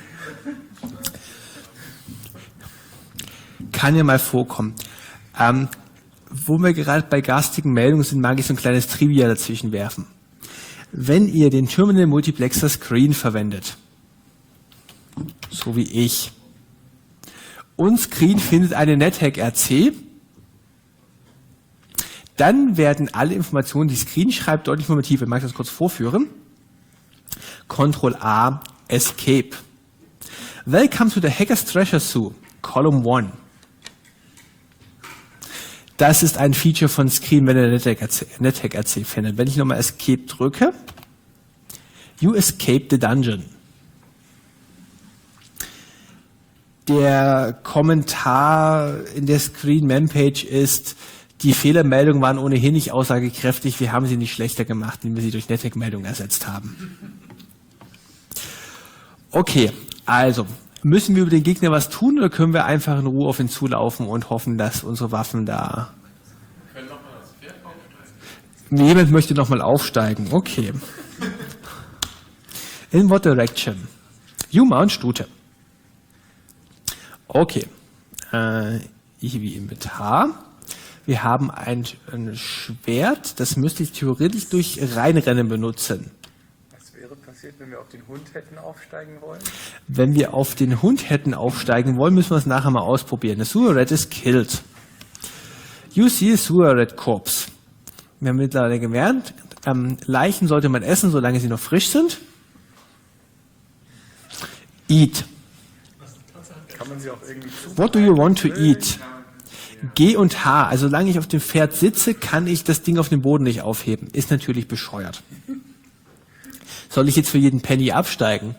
Kann ja mal vorkommen. Ähm, wo wir gerade bei garstigen Meldungen sind, mag ich so ein kleines Trivia dazwischen werfen. Wenn ihr den Terminal Multiplexer Screen verwendet, so wie ich, und Screen findet eine NetHack R C, dann werden alle Informationen, die Screen schreibt, deutlich informativer. Ich mag das kurz vorführen. Control A, Escape. Welcome to the Hacker's Treasure Zoo, Column one. Das ist ein Feature von Screen, wenn ihr NetHack R C findet. Wenn ich nochmal Escape drücke, you escape the dungeon. Der Kommentar in der Screen-Man-Page ist, die Fehlermeldungen waren ohnehin nicht aussagekräftig, wir haben sie nicht schlechter gemacht, indem wir sie durch NetHack-Meldungen ersetzt haben. Okay, also, müssen wir über den Gegner was tun oder können wir einfach in Ruhe auf ihn zulaufen und hoffen, dass unsere Waffen da... Wir können nochmal das Pferd aufsteigen. Jemand möchte nochmal aufsteigen, okay. In what direction? You mount Stute. Okay, äh, ich wie Inventar. Wir haben ein, ein Schwert, das müsste ich theoretisch durch Reinrennen benutzen. Was wäre passiert, wenn wir auf den Hund hätten aufsteigen wollen? Wenn wir auf den Hund hätten aufsteigen wollen, müssen wir es nachher mal ausprobieren. The sewer rat is killed. You see a sewer rat corpse. Wir haben mittlerweile gelernt, ähm, Leichen sollte man essen, solange sie noch frisch sind. Eat. Kann man sie auch irgendwie zu? What do you want to eat? G und H. Also solange ich auf dem Pferd sitze, kann ich das Ding auf dem Boden nicht aufheben. Ist natürlich bescheuert. Soll ich jetzt für jeden Penny absteigen?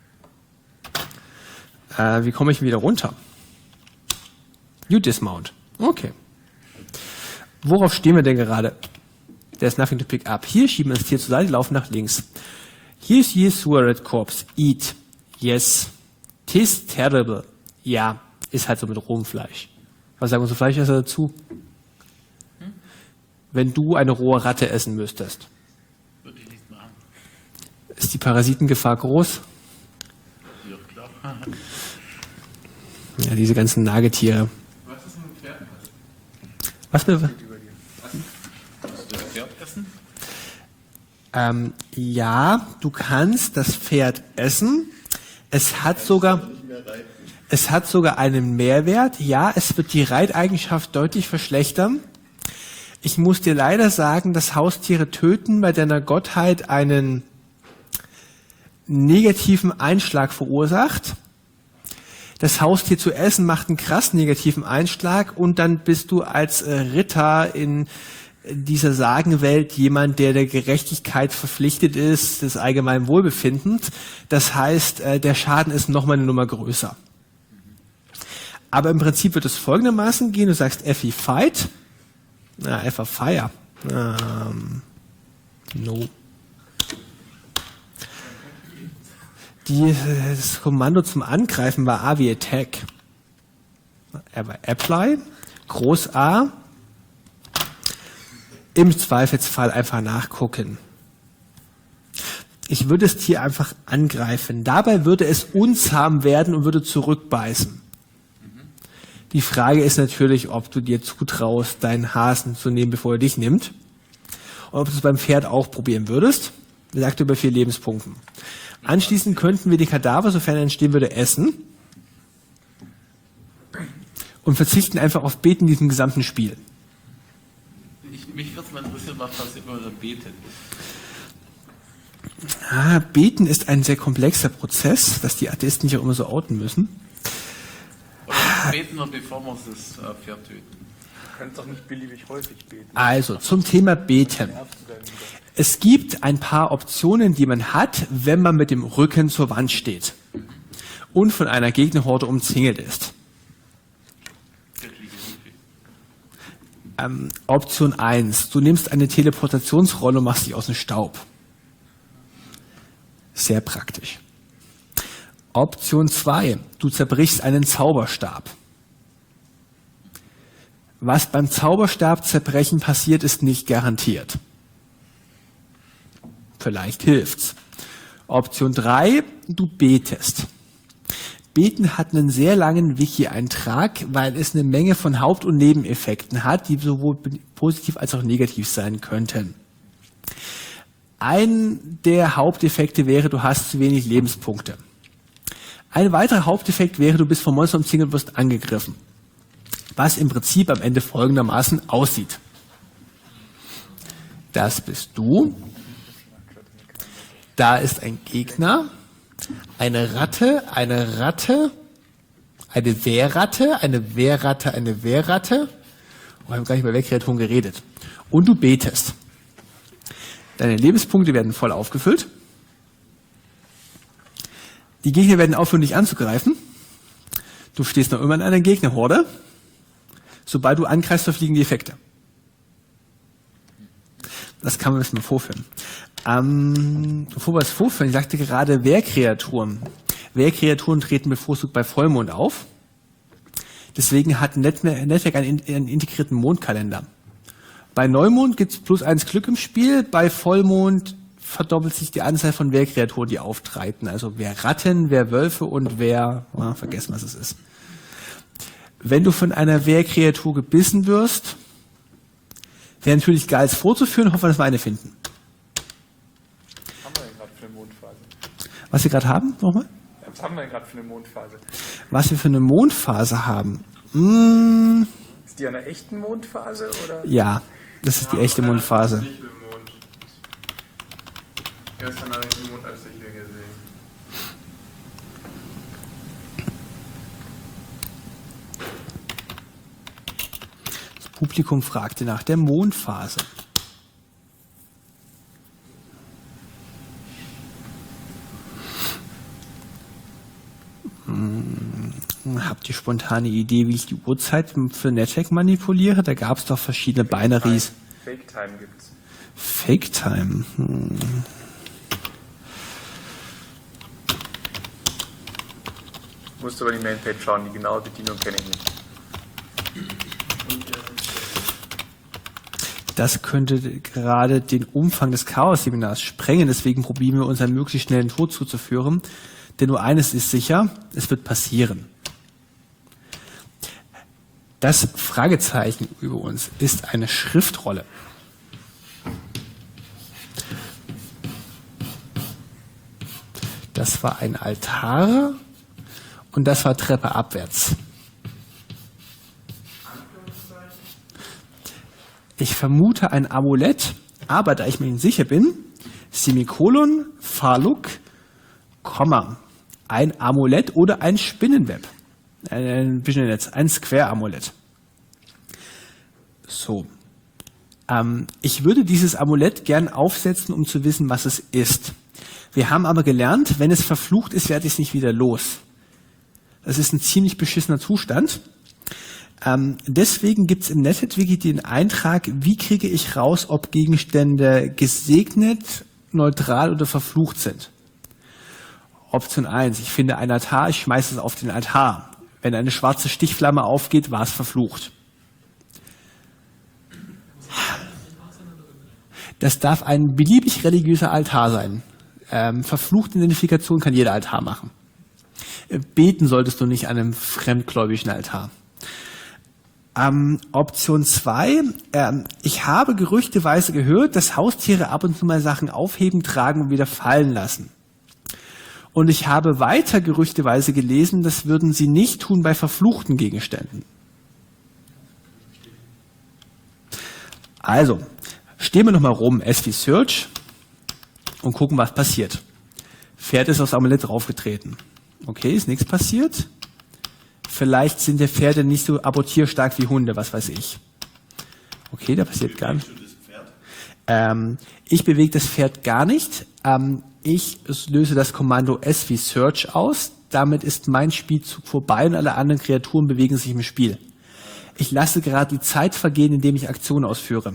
Äh, wie komme ich wieder runter? You dismount. Okay. Worauf stehen wir denn gerade? There's nothing to pick up. Hier schieben wir das Tier zur Seite, laufen nach links. Here's your sewer rat corpse. Eat. Yes. Tis terrible. Ja, ist halt so mit rohem Fleisch. Was sagen unsere Fleischesser dazu? Hm? Wenn du eine rohe Ratte essen müsstest, Würde ich nicht machen. ist die Parasitengefahr groß? Ja, klar. Ja, diese ganzen Nagetiere. Was ist ein Pferd? Was wir, Kannst du das Pferd essen? ähm, ja, du kannst das Pferd essen. Es hat sogar, es hat sogar einen Mehrwert. Ja, es wird die Reiteigenschaft deutlich verschlechtern. Ich muss dir leider sagen, dass Haustiere töten bei deiner Gottheit einen negativen Einschlag verursacht. Das Haustier zu essen macht einen krass negativen Einschlag und dann bist du als Ritter in dieser Sagenwelt jemand, der der Gerechtigkeit verpflichtet ist, des allgemeinen Wohlbefindens. Das heißt, der Schaden ist nochmal eine Nummer größer. Aber im Prinzip wird es folgendermaßen gehen. Du sagst F I Fight. Na, einfach Fire. Ähm, no. Die, das Kommando zum Angreifen war A wie Attack. Er war Apply, Groß A. Im Zweifelsfall einfach nachgucken. Ich würde das Tier einfach angreifen. Dabei würde es unzahm werden und würde zurückbeißen. Die Frage ist natürlich, ob du dir zutraust, deinen Hasen zu nehmen, bevor er dich nimmt. Und ob du es beim Pferd auch probieren würdest. Das sagt über vier Lebenspunkten. Anschließend könnten wir die Kadaver, sofern er entstehen würde, essen. Und verzichten einfach auf Beten in diesem gesamten Spiel. Ich, mich würde mal interessieren, was passiert, wenn wir beten. Ah, Beten ist ein sehr komplexer Prozess, dass die Atheisten nicht auch immer so outen müssen. Oder beten wir, bevor wir das äh, Pferd töten? Du kannst doch nicht beliebig häufig beten. Also, zum Thema Beten. Es gibt ein paar Optionen, die man hat, wenn man mit dem Rücken zur Wand steht und von einer Gegnerhorde umzingelt ist. Ähm, Option eins. Du nimmst eine Teleportationsrolle und machst dich aus dem Staub. Sehr praktisch. Option zwei. Du zerbrichst einen Zauberstab. Was beim Zauberstab zerbrechen passiert, ist nicht garantiert. Vielleicht hilft's. Option drei. Du betest. Beten hat einen sehr langen Wiki-Eintrag, weil es eine Menge von Haupt- und Nebeneffekten hat, die sowohl positiv als auch negativ sein könnten. Ein der Haupteffekte wäre, du hast zu wenig Lebenspunkte. Ein weiterer Haupteffekt wäre, du bist vom Monster umzingelt und wirst angegriffen. Was im Prinzip am Ende folgendermaßen aussieht. Das bist du. Da ist ein Gegner. Eine Ratte, eine Ratte, eine Wehrratte, eine Wehrratte, eine Wehrratte. Oh, wir haben gar nicht über Wehrkreaturen geredet. Und du betest. Deine Lebenspunkte werden voll aufgefüllt. Die Gegner werden aufhören, dich anzugreifen. Du stehst noch immer in einer Gegnerhorde. Sobald du angreifst, verfliegen die Effekte. Das kann man ein bisschen vorführen. Ähm, bevor wir es vorführen, ich sagte gerade Wehrkreaturen. Wehrkreaturen treten bevorzugt bei Vollmond auf. Deswegen hat Netwerk einen, einen integrierten Mondkalender. Bei Neumond gibt es plus eins Glück im Spiel, bei Vollmond verdoppelt sich die Anzahl von Wehrkreaturen, die auftreten. Also Wehrratten, Wehrwölfe und Wehr... Oh, vergessen, was es ist. Wenn du von einer Wehrkreatur gebissen wirst, wäre natürlich geil, es vorzuführen, hoffen wir, dass wir eine finden. Was haben wir denn gerade für eine Mondphase? Was wir gerade haben, nochmal? Was haben wir denn gerade für eine Mondphase? Was wir für eine Mondphase haben? Mmh, Ist die eine echten Mondphase? Oder? ja, das ist die echte Mondphase. Nicht mit Mond. Gestern habe ich den Mond als Sichel gesehen. Das Publikum fragte nach der Mondphase. Hm, habt ihr spontane Idee, wie ich die Uhrzeit für Network manipuliere? Da gab es doch verschiedene Binaries. Fake Time gibt's. Fake Time. Hm. Musst aber die Mainpage schauen, die genaue Bedienung kenne ich nicht. Das könnte gerade den Umfang des Chaos-Seminars sprengen, deswegen probieren wir uns einen möglichst schnellen Tod zuzuführen. Denn nur eines ist sicher, es wird passieren. Das Fragezeichen über uns ist eine Schriftrolle. Das war ein Altar und das war Treppe abwärts. Ich vermute ein Amulett, aber da ich mir nicht sicher bin, Semikolon, Faluk, Komma. Ein Amulett oder ein Spinnenweb. Ein Spinnennetz, ein Square-Amulett. So. Ähm, ich würde dieses Amulett gern aufsetzen, um zu wissen, was es ist. Wir haben aber gelernt, wenn es verflucht ist, werde ich es nicht wieder los. Das ist ein ziemlich beschissener Zustand. Ähm, deswegen gibt es im NetHead-Wiki den Eintrag, wie kriege ich raus, ob Gegenstände gesegnet, neutral oder verflucht sind. Option eins, ich finde ein Altar, ich schmeiße es auf den Altar. Wenn eine schwarze Stichflamme aufgeht, war es verflucht. Das darf ein beliebig religiöser Altar sein. Ähm, verfluchte Identifikation kann jeder Altar machen. Beten solltest du nicht an einem fremdgläubigen Altar. Ähm, Option zwei, ähm, ich habe gerüchteweise gehört, dass Haustiere ab und zu mal Sachen aufheben, tragen und wieder fallen lassen. Und ich habe weiter gerüchteweise gelesen, das würden sie nicht tun bei verfluchten Gegenständen. Also, stehen wir nochmal rum, S wie Search, und gucken, was passiert. Pferd ist aufs Amulett draufgetreten. Okay, ist nichts passiert. Vielleicht sind die Pferde nicht so abortierstark wie Hunde, was weiß ich. Okay, da passiert gar nichts. Ähm, ich bewege das Pferd gar nicht. Ähm, ich löse das Kommando S wie Search aus. Damit ist mein Spielzug vorbei und alle anderen Kreaturen bewegen sich im Spiel. Ich lasse gerade die Zeit vergehen, indem ich Aktionen ausführe.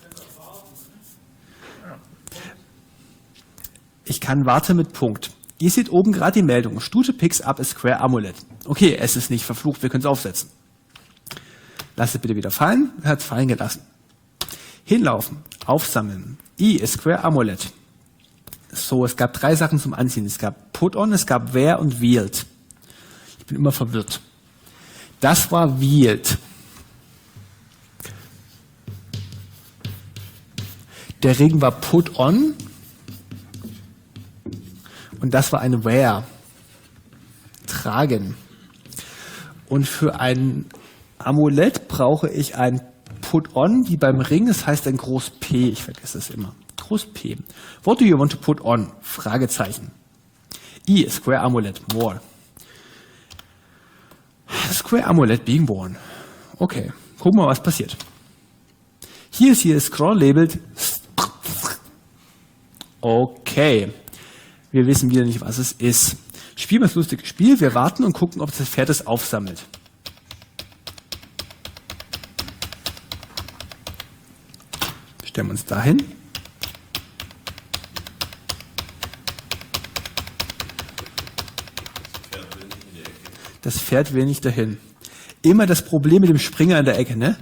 Ich kann warten mit Punkt. Ihr seht oben gerade die Meldung. Stute picks up a square amulet. Okay, es ist nicht verflucht, wir können es aufsetzen. Lasst es bitte wieder fallen. Er hat es fallen gelassen. Hinlaufen, aufsammeln. I, a square amulet. So, es gab drei Sachen zum Anziehen. Es gab put on, es gab wear und wield. Ich bin immer verwirrt. Das war wield. Der Ring war put on. Und das war eine wear. Tragen. Und für ein Amulett brauche ich ein put on, wie beim Ring, das heißt ein Groß P, ich vergesse es immer. Groß P. What do you want to put on? Fragezeichen. I, square amulet, more. Square amulet being worn. Okay, gucken wir mal, was passiert. Hier ist hier Scroll labeled. Okay. Wir wissen wieder nicht, was es ist. Spielen wir das lustige Spiel. Wir warten und gucken, ob das Pferd es aufsammelt. Stellen wir uns dahin. Das Pferd will nicht dahin. Immer das Problem mit dem Springer in der Ecke, ne?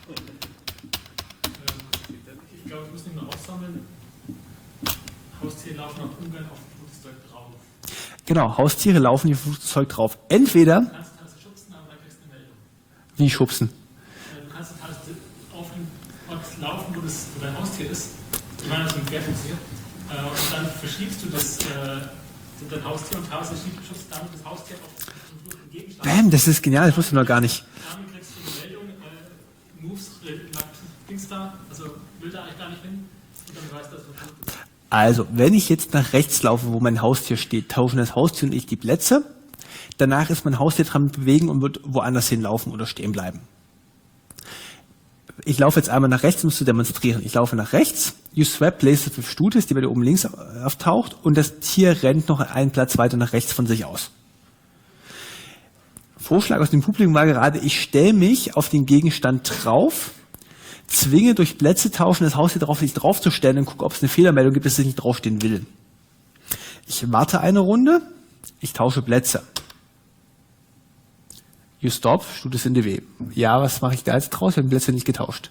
Ich glaube, ich muss nicht nur aufsammeln. Haustiere laufen auch ungern auf Flugzeug drauf. Genau, Haustiere laufen auf Flugzeug drauf. Entweder. Du kannst Taste schubsen, aber dann kriegst du eine Meldung. Wie schubsen? Du kannst die Taste auf den Ort laufen, wo, das, wo dein Haustier ist. Ich meine, das ist ein Pferd funktioniert. Und dann verschiebst du das, dein Haustier und Taste schubst damit das Haustier auf den Gegenstand. Bam, das ist genial, das wusste ich noch gar nicht. Damit kriegst du eine Meldung, äh, Moves, Dings da, also will da eigentlich gar nicht hin. Und dann weißt du, dass du gut bist. Also, wenn ich jetzt nach rechts laufe, wo mein Haustier steht, tauschen das Haustier und ich die Plätze. Danach ist mein Haustier dran mit bewegen und wird woanders hinlaufen oder stehen bleiben. Ich laufe jetzt einmal nach rechts, um es zu demonstrieren. Ich laufe nach rechts, you swap places with Stutes, die bei dir oben links auftaucht, und das Tier rennt noch einen Platz weiter nach rechts von sich aus. Vorschlag aus dem Publikum war gerade, ich stelle mich auf den Gegenstand drauf, zwinge durch Plätze tauschen das Haustier darauf, sich draufzustellen und gucke, ob es eine Fehlermeldung gibt, dass es nicht draufstehen will. Ich warte eine Runde, ich tausche Plätze. You stop, Stutes in D W. Ja, was mache ich da jetzt draus? Wir haben Plätze nicht getauscht.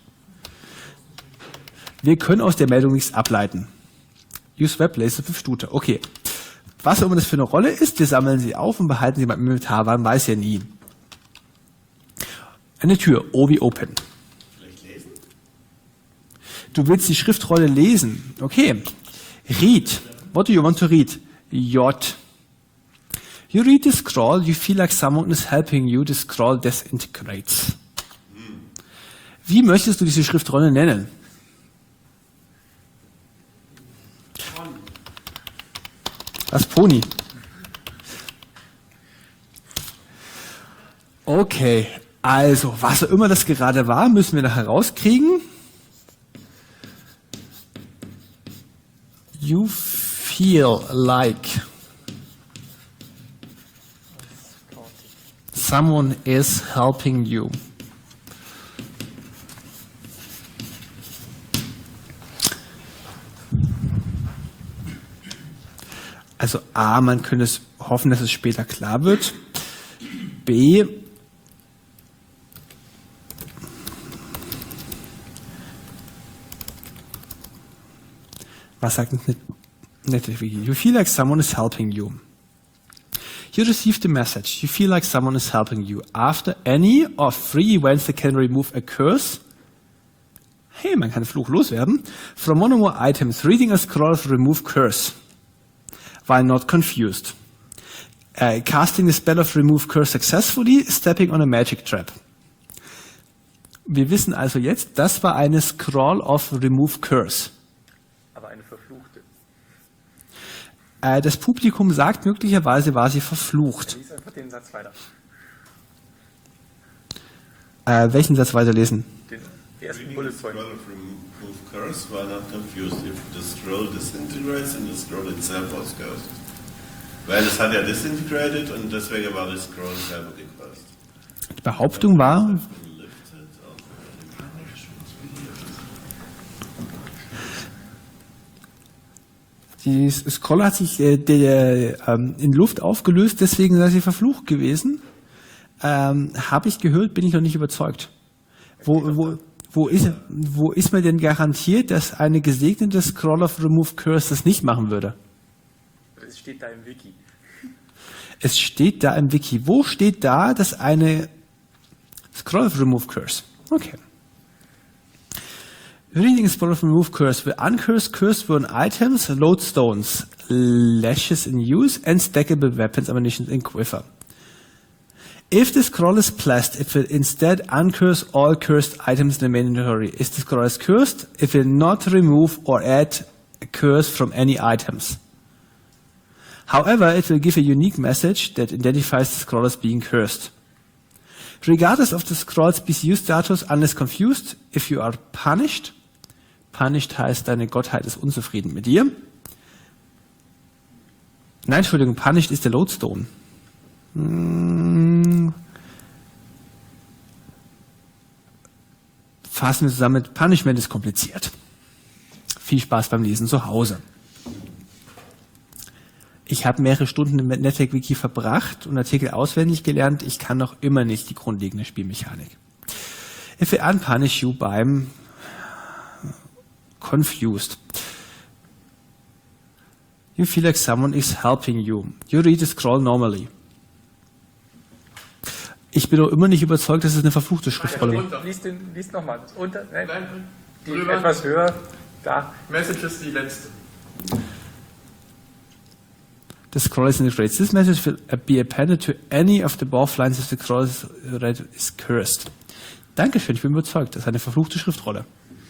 Wir können aus der Meldung nichts ableiten. You swap places with Stute. Okay. Was auch immer das für eine Rolle ist, wir sammeln sie auf und behalten sie beim Inventar, man weiß ja nie. Eine Tür, O wie Open. Vielleicht lesen? Du willst die Schriftrolle lesen. Okay. Read. What do you want to read? J. You read the scroll, you feel like someone is helping you, the scroll disintegrates. Wie möchtest du diese Schriftrolle nennen? Was, Pony? Okay, also, was auch immer das gerade war, müssen wir nachher rauskriegen. You feel like someone is helping you. Also A, man könnte es hoffen, dass es später klar wird. B, was sagt NetHack Wiki? You feel like someone is helping you. You received a message. You feel like someone is helping you. After any of three events that can remove a curse, hey, man kann Fluch loswerden. From one or more items, reading a scroll of remove curse. While not confused. Uh, casting the spell of remove curse successfully, stepping on a magic trap. Wir wissen also jetzt, das war eine Scroll of remove curse. Aber eine verfluchte. Äh, das Publikum sagt, möglicherweise war sie verflucht. Lies einfach den Satz weiter. Äh, welchen Satz weiterlesen? Den ersten Reading Bullet the Point. scroll of remove curse while not confused if the scroll disintegrates and the scroll itself was cursed. Weil es hat ja disintegrated und deswegen war das Scroll selber gecursed. Die Behauptung war, die Scroll hat sich äh, der, ähm, in Luft aufgelöst, deswegen sei sie verflucht gewesen. Ähm, Habe ich gehört, bin ich noch nicht überzeugt. Wo, wo, wo, ist, wo ist mir denn garantiert, dass eine gesegnete Scroll of Remove Curse das nicht machen würde? Es steht da im Wiki. Es steht da im Wiki. Wo steht da, dass eine Scroll of Remove Curse? Okay. Reading a scroll of remove curse will uncursed cursed burn items, lodestones, lashes in use, and stackable weapons, ammunition, and quiver. If the scroll is blessed, it will instead uncurse all cursed items in the main inventory. If the scroll is cursed, it will not remove or add a curse from any items. However, it will give a unique message that identifies the scroll as being cursed. Regardless of the scroll's B C U status, unless confused, if you are punished, punished heißt, deine Gottheit ist unzufrieden mit dir. Nein, Entschuldigung, punished ist der Lodestone. Hm. Fassen wir zusammen mit Punishment ist kompliziert. Viel Spaß beim Lesen zu Hause. Ich habe mehrere Stunden im NetHack Wiki verbracht und Artikel auswendig gelernt. Ich kann noch immer nicht die grundlegende Spielmechanik. If we unpunish you beim confused. You feel like someone is helping you. You read the scroll normally. Ich bin noch immer nicht überzeugt, dass es eine verfluchte Schriftrolle ist. Lies, den, lies nochmal. Unter, nein, Nein, die drüber. etwas höher. Da. Message ist die letzte. The scroll is integrated. This message will be appended to any of the above lines if the scroll is, read, is cursed. Dankeschön, ich bin überzeugt. Das ist eine verfluchte Schriftrolle.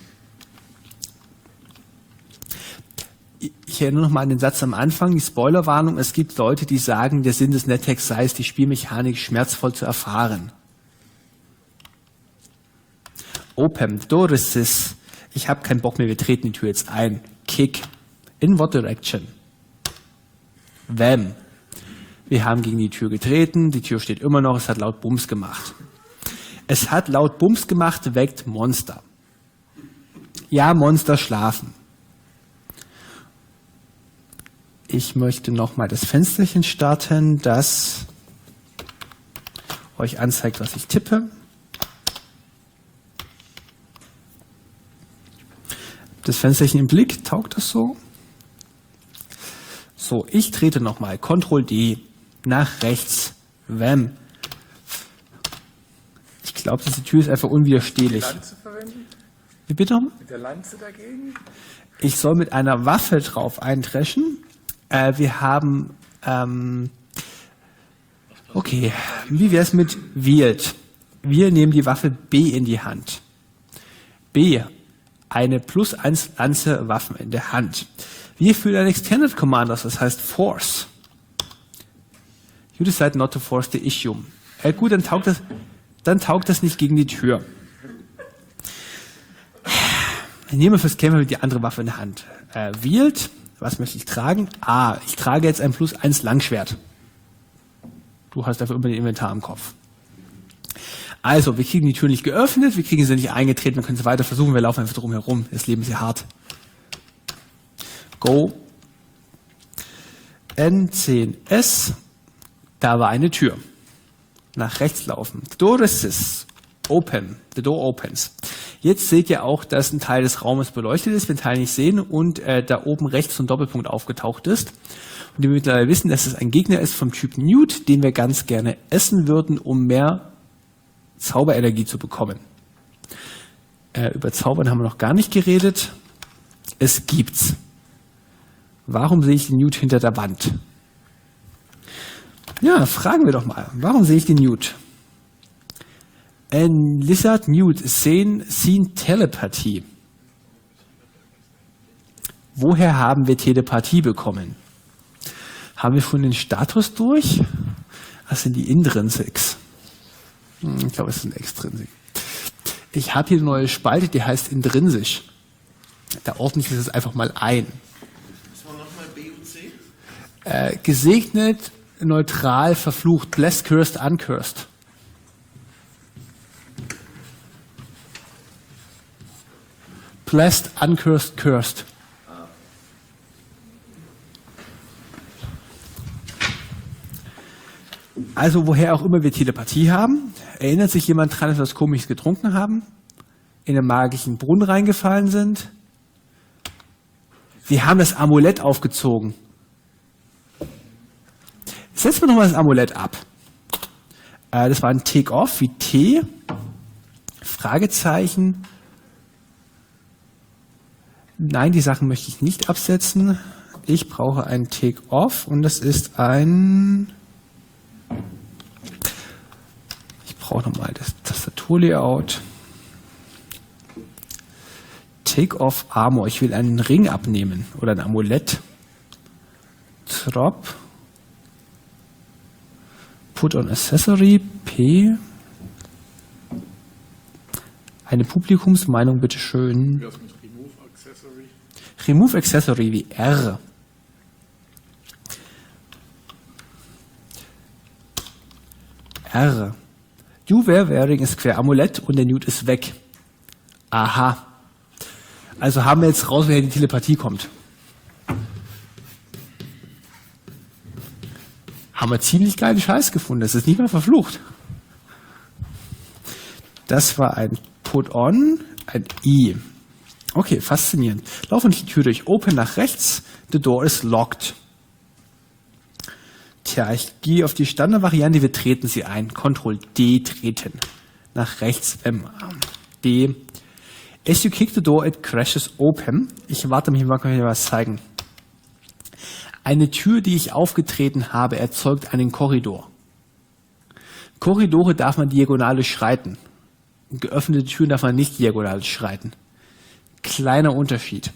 Ich erinnere noch mal an den Satz am Anfang, die Spoilerwarnung. Es gibt Leute, die sagen, der Sinn des NetHacks sei es, die Spielmechanik schmerzvoll zu erfahren. Open, Doris, ich habe keinen Bock mehr, wir treten die Tür jetzt ein. Kick. In what direction? Wham. Wir haben gegen die Tür getreten, die Tür steht immer noch, es hat laut Bums gemacht. Es hat laut Bums gemacht, weckt Monster. Ja, Monster schlafen. Ich möchte nochmal das Fensterchen starten, das euch anzeigt, was ich tippe. Das Fensterchen im Blick, taugt das so? So, ich trete nochmal. Ctrl D. Nach rechts. Wham. Ich glaube, diese Tür ist einfach unwiderstehlich. Lanze verwenden? Wie bitte? Mit der Lanze dagegen? Ich soll mit einer Waffe drauf eindreschen. Äh, wir haben, ähm, okay, wie wäre es mit Wield? Wir nehmen die Waffe B in die Hand. B, eine plus eins Lanze Waffen in der Hand. Wir führen ein Extended Commanders, das heißt Force. You decide not to force the issue. Äh, gut, dann taugt das, dann taugt das nicht gegen die Tür. Ich nehme fürs Kämpfen die andere Waffe in der Hand. Äh, Wield, was möchte ich tragen? Ah, ich trage jetzt ein plus eins Langschwert. Du hast dafür immer den Inventar im Kopf. Also, wir kriegen die Tür nicht geöffnet, wir kriegen sie nicht eingetreten, wir können sie weiter versuchen, wir laufen einfach drum herum. Das Leben ist ja hart. Go. N zehn S, da war eine Tür. Nach rechts laufen. The door is open. The door opens. Jetzt seht ihr auch, dass ein Teil des Raumes beleuchtet ist, wir den Teil nicht sehen und äh, da oben rechts so ein Doppelpunkt aufgetaucht ist. Und wir mittlerweile wissen, dass es ein Gegner ist vom Typ Newt, den wir ganz gerne essen würden, um mehr Zauberenergie zu bekommen. Äh, über Zaubern haben wir noch gar nicht geredet. Es gibt's. Warum sehe ich den Newt hinter der Wand? Ja, fragen wir doch mal. Warum sehe ich den Newt? Ein Lizard Newt sehen, seen Telepathie. Woher haben wir Telepathie bekommen? Haben wir schon den Status durch? Das sind die Intrinsics. Hm, ich glaube, es ist ein Extrinsik. Ich habe hier eine neue Spalte, die heißt intrinsisch. Da ordne ich das einfach mal ein. Was war nochmal B und C? Äh, gesegnet, neutral, verflucht. Blessed, cursed, uncursed. Blessed, uncursed, cursed. Also woher auch immer wir Telepathie haben, erinnert sich jemand dran, dass wir was Komisches getrunken haben, in einen magischen Brunnen reingefallen sind. Wir haben das Amulett aufgezogen. Setzen wir nochmal das Amulett ab. Äh, das war ein Take-Off wie T, Fragezeichen. Nein, die Sachen möchte ich nicht absetzen. Ich brauche ein Take-Off und das ist ein... Ich brauche nochmal das Tastaturlayout. Take-Off Armor. Ich will einen Ring abnehmen oder ein Amulett. Trop. Put on Accessory. P. Eine Publikumsmeinung, bitteschön. Wär's mit Remove Accessory? Remove Accessory wie R. R. You were wearing a square Amulett und der Newt ist weg. Aha. Also haben wir jetzt raus, woher die Telepathie kommt. Haben wir ziemlich geilen Scheiß gefunden. Das ist nicht mal verflucht. Das war ein Put-on, ein I. Okay, faszinierend. Laufen die Tür durch. Open nach rechts. The door is locked. Tja, ich gehe auf die Standardvariante. Wir treten sie ein. Ctrl D treten. Nach rechts. M. D. As you kick the door, it crashes open. Ich warte mich, mal kann ich was zeigen. Eine Tür, die ich aufgetreten habe, erzeugt einen Korridor. Korridore darf man diagonalisch schreiten. Geöffnete Türen darf man nicht diagonalisch schreiten. Kleiner Unterschied.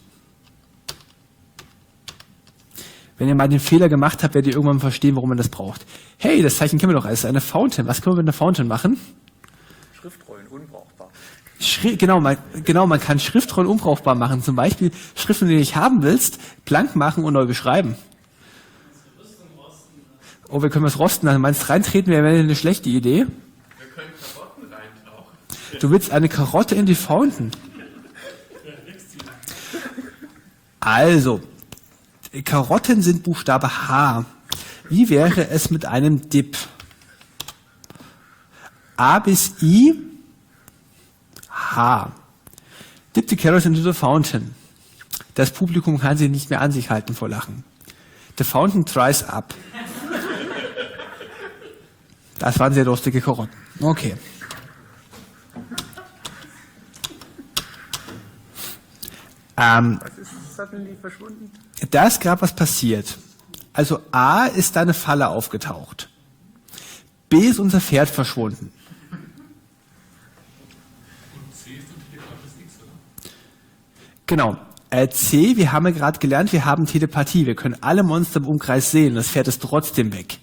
Wenn ihr mal den Fehler gemacht habt, werdet ihr irgendwann verstehen, warum man das braucht. Hey, das Zeichen kennen wir doch als eine Fountain. Was können wir mit einer Fountain machen? Schriftrollen unbrauchbar. Schri genau, man, genau, man kann Schriftrollen unbrauchbar machen. Zum Beispiel Schriften, die du nicht haben willst, blank machen und neu beschreiben. Oh, wir können was rosten. Also meinst reintreten wäre eine schlechte Idee. Wir können Karotten reintauchen. Du willst eine Karotte in die Fountain. Also, Karotten sind Buchstabe H. Wie wäre es mit einem Dip? A bis I, H. Dip the carrots into the fountain. Das Publikum kann sich nicht mehr an sich halten vor Lachen. The fountain dries up. Das waren sehr lustige Karotten. Okay. Ähm, Was ist suddenly verschwunden? Da ist gerade was passiert. Also A ist da eine Falle aufgetaucht. B ist unser Pferd verschwunden. Und C ist dann Telepathie X, oder? Genau. Äh, C, wir haben ja gerade gelernt, wir haben Telepathie. Wir können alle Monster im Umkreis sehen. Das Pferd ist trotzdem weg.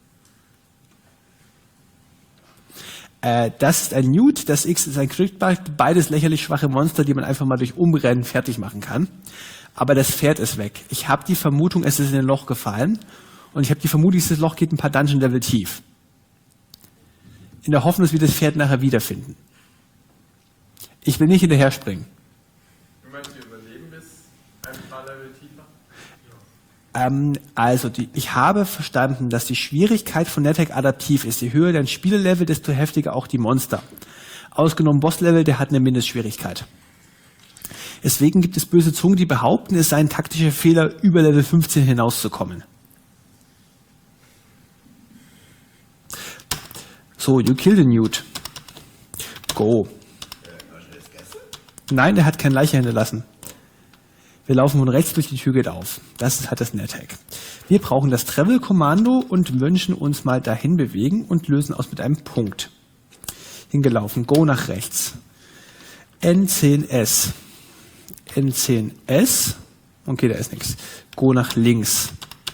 Äh, das ist ein Newt, das X ist ein Kryptbug. Beides lächerlich schwache Monster, die man einfach mal durch Umrennen fertig machen kann. Aber das Pferd ist weg. Ich habe die Vermutung, es ist in ein Loch gefallen. Und ich habe die Vermutung, dieses Loch geht ein paar Dungeon-Level tief. In der Hoffnung, dass wir das Pferd nachher wiederfinden. Ich will nicht hinterher springen. Du meinst, wir überleben bis ein paar Level tiefer? Ähm, also die, ich habe verstanden, dass die Schwierigkeit von NetHack adaptiv ist. Je höher dein Spielelevel, desto heftiger auch die Monster. Ausgenommen Bosslevel, der hat eine Mindestschwierigkeit. Deswegen gibt es böse Zungen, die behaupten, es sei ein taktischer Fehler, über Level fünfzehn hinauszukommen. So, you kill the Newt. Go. Nein, der hat keine Leiche hinterlassen. Wir laufen von rechts durch die Tür, geht auf. Das hat das NetHack. Wir brauchen das Travel-Kommando und wünschen uns mal dahin bewegen und lösen aus mit einem Punkt. Hingelaufen, Go nach rechts. N zehn S. N zehn S. Okay, da ist nichts. Go nach links.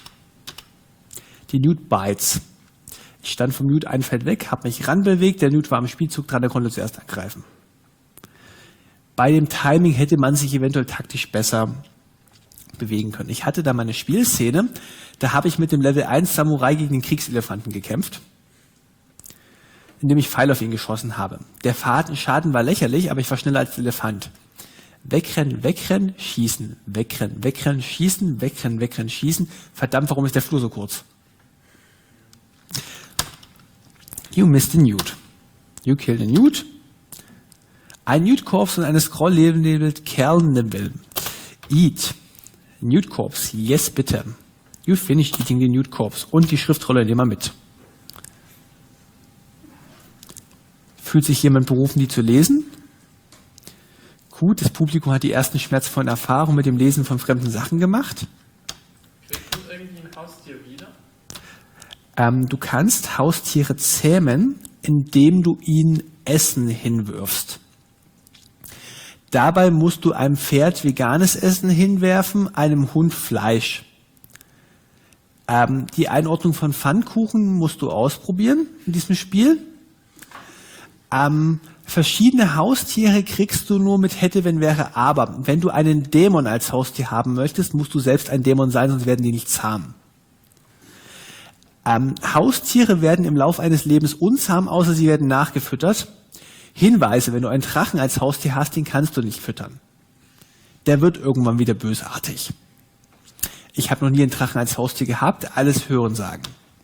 Die Newt bites. Ich stand vom Newt ein Feld weg, habe mich ranbewegt. Der Newt war am Spielzug dran, der konnte zuerst angreifen. Bei dem Timing hätte man sich eventuell taktisch besser bewegen können. Ich hatte da meine Spielszene, da habe ich mit dem Level eins Samurai gegen den Kriegselefanten gekämpft, indem ich Pfeil auf ihn geschossen habe. Der Schaden war lächerlich, aber ich war schneller als der Elefant. Wegrennen, wegrennen, schießen, wegrennen, wegrennen, schießen, wegrennen, wegrennen, schießen. Verdammt, warum ist der Flur so kurz? You missed the Newt. You killed the Newt. Ein Newt-Corpse und eine Scroll labelt Kerl Nimble. Eat. Newt-Corpse. Yes, bitte. You finished eating the Newt-Corpse. Und die Schriftrolle nehmen wir mit. Fühlt sich jemand berufen, die zu lesen? Gut, das Publikum hat die ersten schmerzvollen Erfahrungen mit dem Lesen von fremden Sachen gemacht. Kriegst du irgendwie ein Haustier wieder? Ähm, du kannst Haustiere zähmen, indem du ihnen Essen hinwirfst. Dabei musst du einem Pferd veganes Essen hinwerfen, einem Hund Fleisch. Ähm, die Einordnung von Pfannkuchen musst du ausprobieren in diesem Spiel. Ähm, verschiedene Haustiere kriegst du nur mit hätte, wenn, wäre, aber. Wenn du einen Dämon als Haustier haben möchtest, musst du selbst ein Dämon sein, sonst werden die nicht zahm. Ähm, Haustiere werden im Laufe eines Lebens unzahm, außer sie werden nachgefüttert. Hinweise, wenn du einen Drachen als Haustier hast, den kannst du nicht füttern. Der wird irgendwann wieder bösartig. Ich habe noch nie einen Drachen als Haustier gehabt, alles hören sagen.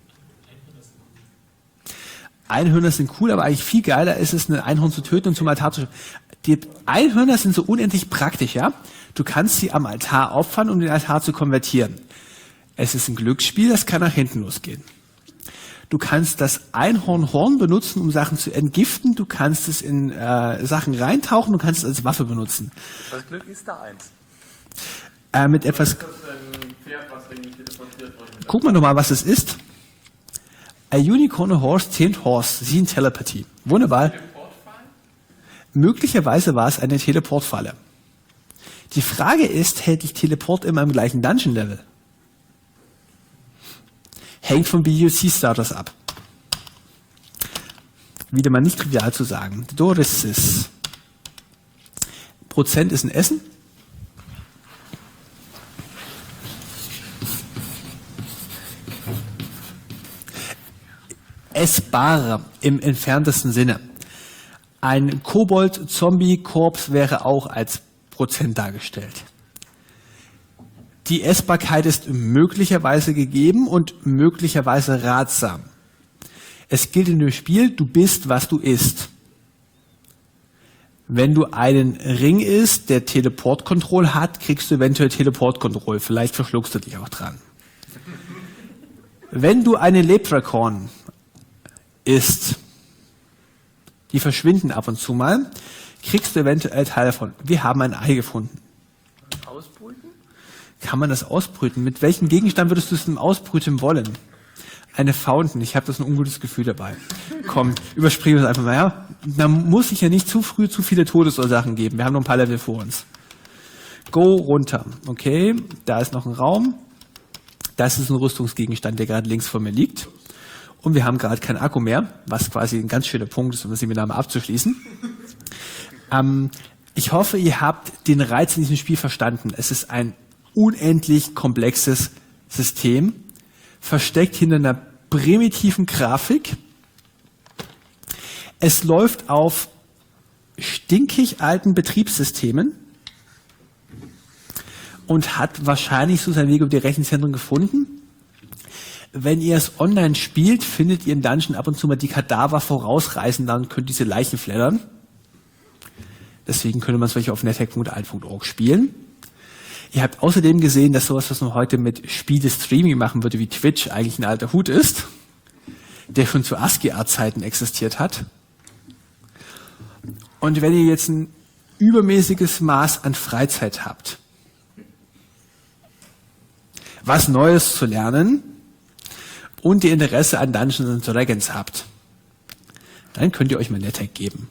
Einhörner sind cool, aber eigentlich viel geiler ist es, ein Einhorn zu töten und zum Altar zu schicken. Die Einhörner sind so unendlich praktisch, ja? Du kannst sie am Altar opfern, um den Altar zu konvertieren. Es ist ein Glücksspiel, das kann nach hinten losgehen. Du kannst das Einhornhorn benutzen, um Sachen zu entgiften. Du kannst es in äh, Sachen reintauchen. Du kannst es als Waffe benutzen. Das Glück ist da eins. Äh, mit etwas. Ist das ein Pferd, was irgendwie teleportiert wird? Guck mal nochmal, was es ist. A unicorn, a horse, tamed horse. Sie in Telepathy. Wunderbar. Teleportfallen? Möglicherweise war es eine Teleportfalle. Die Frage ist, hält dich Teleport immer im gleichen Dungeon-Level? Hängt von B U C-Starters ab. Wieder mal nicht trivial zu sagen. Doris ist. Prozent ist ein Essen. Essbar im entferntesten Sinne. Ein Kobold-Zombie-Korps wäre auch als Prozent dargestellt. Die Essbarkeit ist möglicherweise gegeben und möglicherweise ratsam. Es gilt in dem Spiel, du bist, was du isst. Wenn du einen Ring isst, der Teleport-Control hat, kriegst du eventuell Teleport-Control. Vielleicht verschluckst du dich auch dran. Wenn du einen Leprechaun isst, die verschwinden ab und zu mal, kriegst du eventuell Teil davon. Wir haben ein Ei gefunden. Ausbrüten? Kann man das ausbrüten? Mit welchem Gegenstand würdest du es denn ausbrüten wollen? Eine Fountain. Ich habe das ein ungutes Gefühl dabei. Komm, überspringen wir es einfach mal. Ja? Da muss ich ja nicht zu früh zu viele Todesursachen geben. Wir haben noch ein paar Level vor uns. Go runter. Okay, da ist noch ein Raum. Das ist ein Rüstungsgegenstand, der gerade links vor mir liegt. Und wir haben gerade keinen Akku mehr, was quasi ein ganz schöner Punkt ist, um das Seminar abzuschließen. Ähm, ich hoffe, ihr habt den Reiz in diesem Spiel verstanden. Es ist ein unendlich komplexes System, versteckt hinter einer primitiven Grafik. Es läuft auf stinkig alten Betriebssystemen und hat wahrscheinlich so seinen Weg über die Rechenzentren gefunden. Wenn ihr es online spielt, findet ihr im Dungeon ab und zu mal die Kadaver vorausreißen, dann könnt ihr diese Leichen flattern. Deswegen könnte man es welche auf nethack punkt alt punkt org spielen. Ihr habt außerdem gesehen, dass sowas, was man heute mit Spiele-Streaming machen würde, wie Twitch, eigentlich ein alter Hut ist, der schon zu ASCII-Art-Zeiten existiert hat. Und wenn ihr jetzt ein übermäßiges Maß an Freizeit habt, was Neues zu lernen und ihr Interesse an Dungeons and Dragons habt, dann könnt ihr euch mal nethack geben.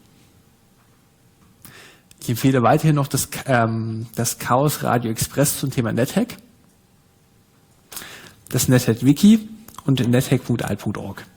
Ich empfehle weiterhin noch das, ähm, das Chaos Radio Express zum Thema nethack, das NetHack Wiki und nethack punkt alt punkt org.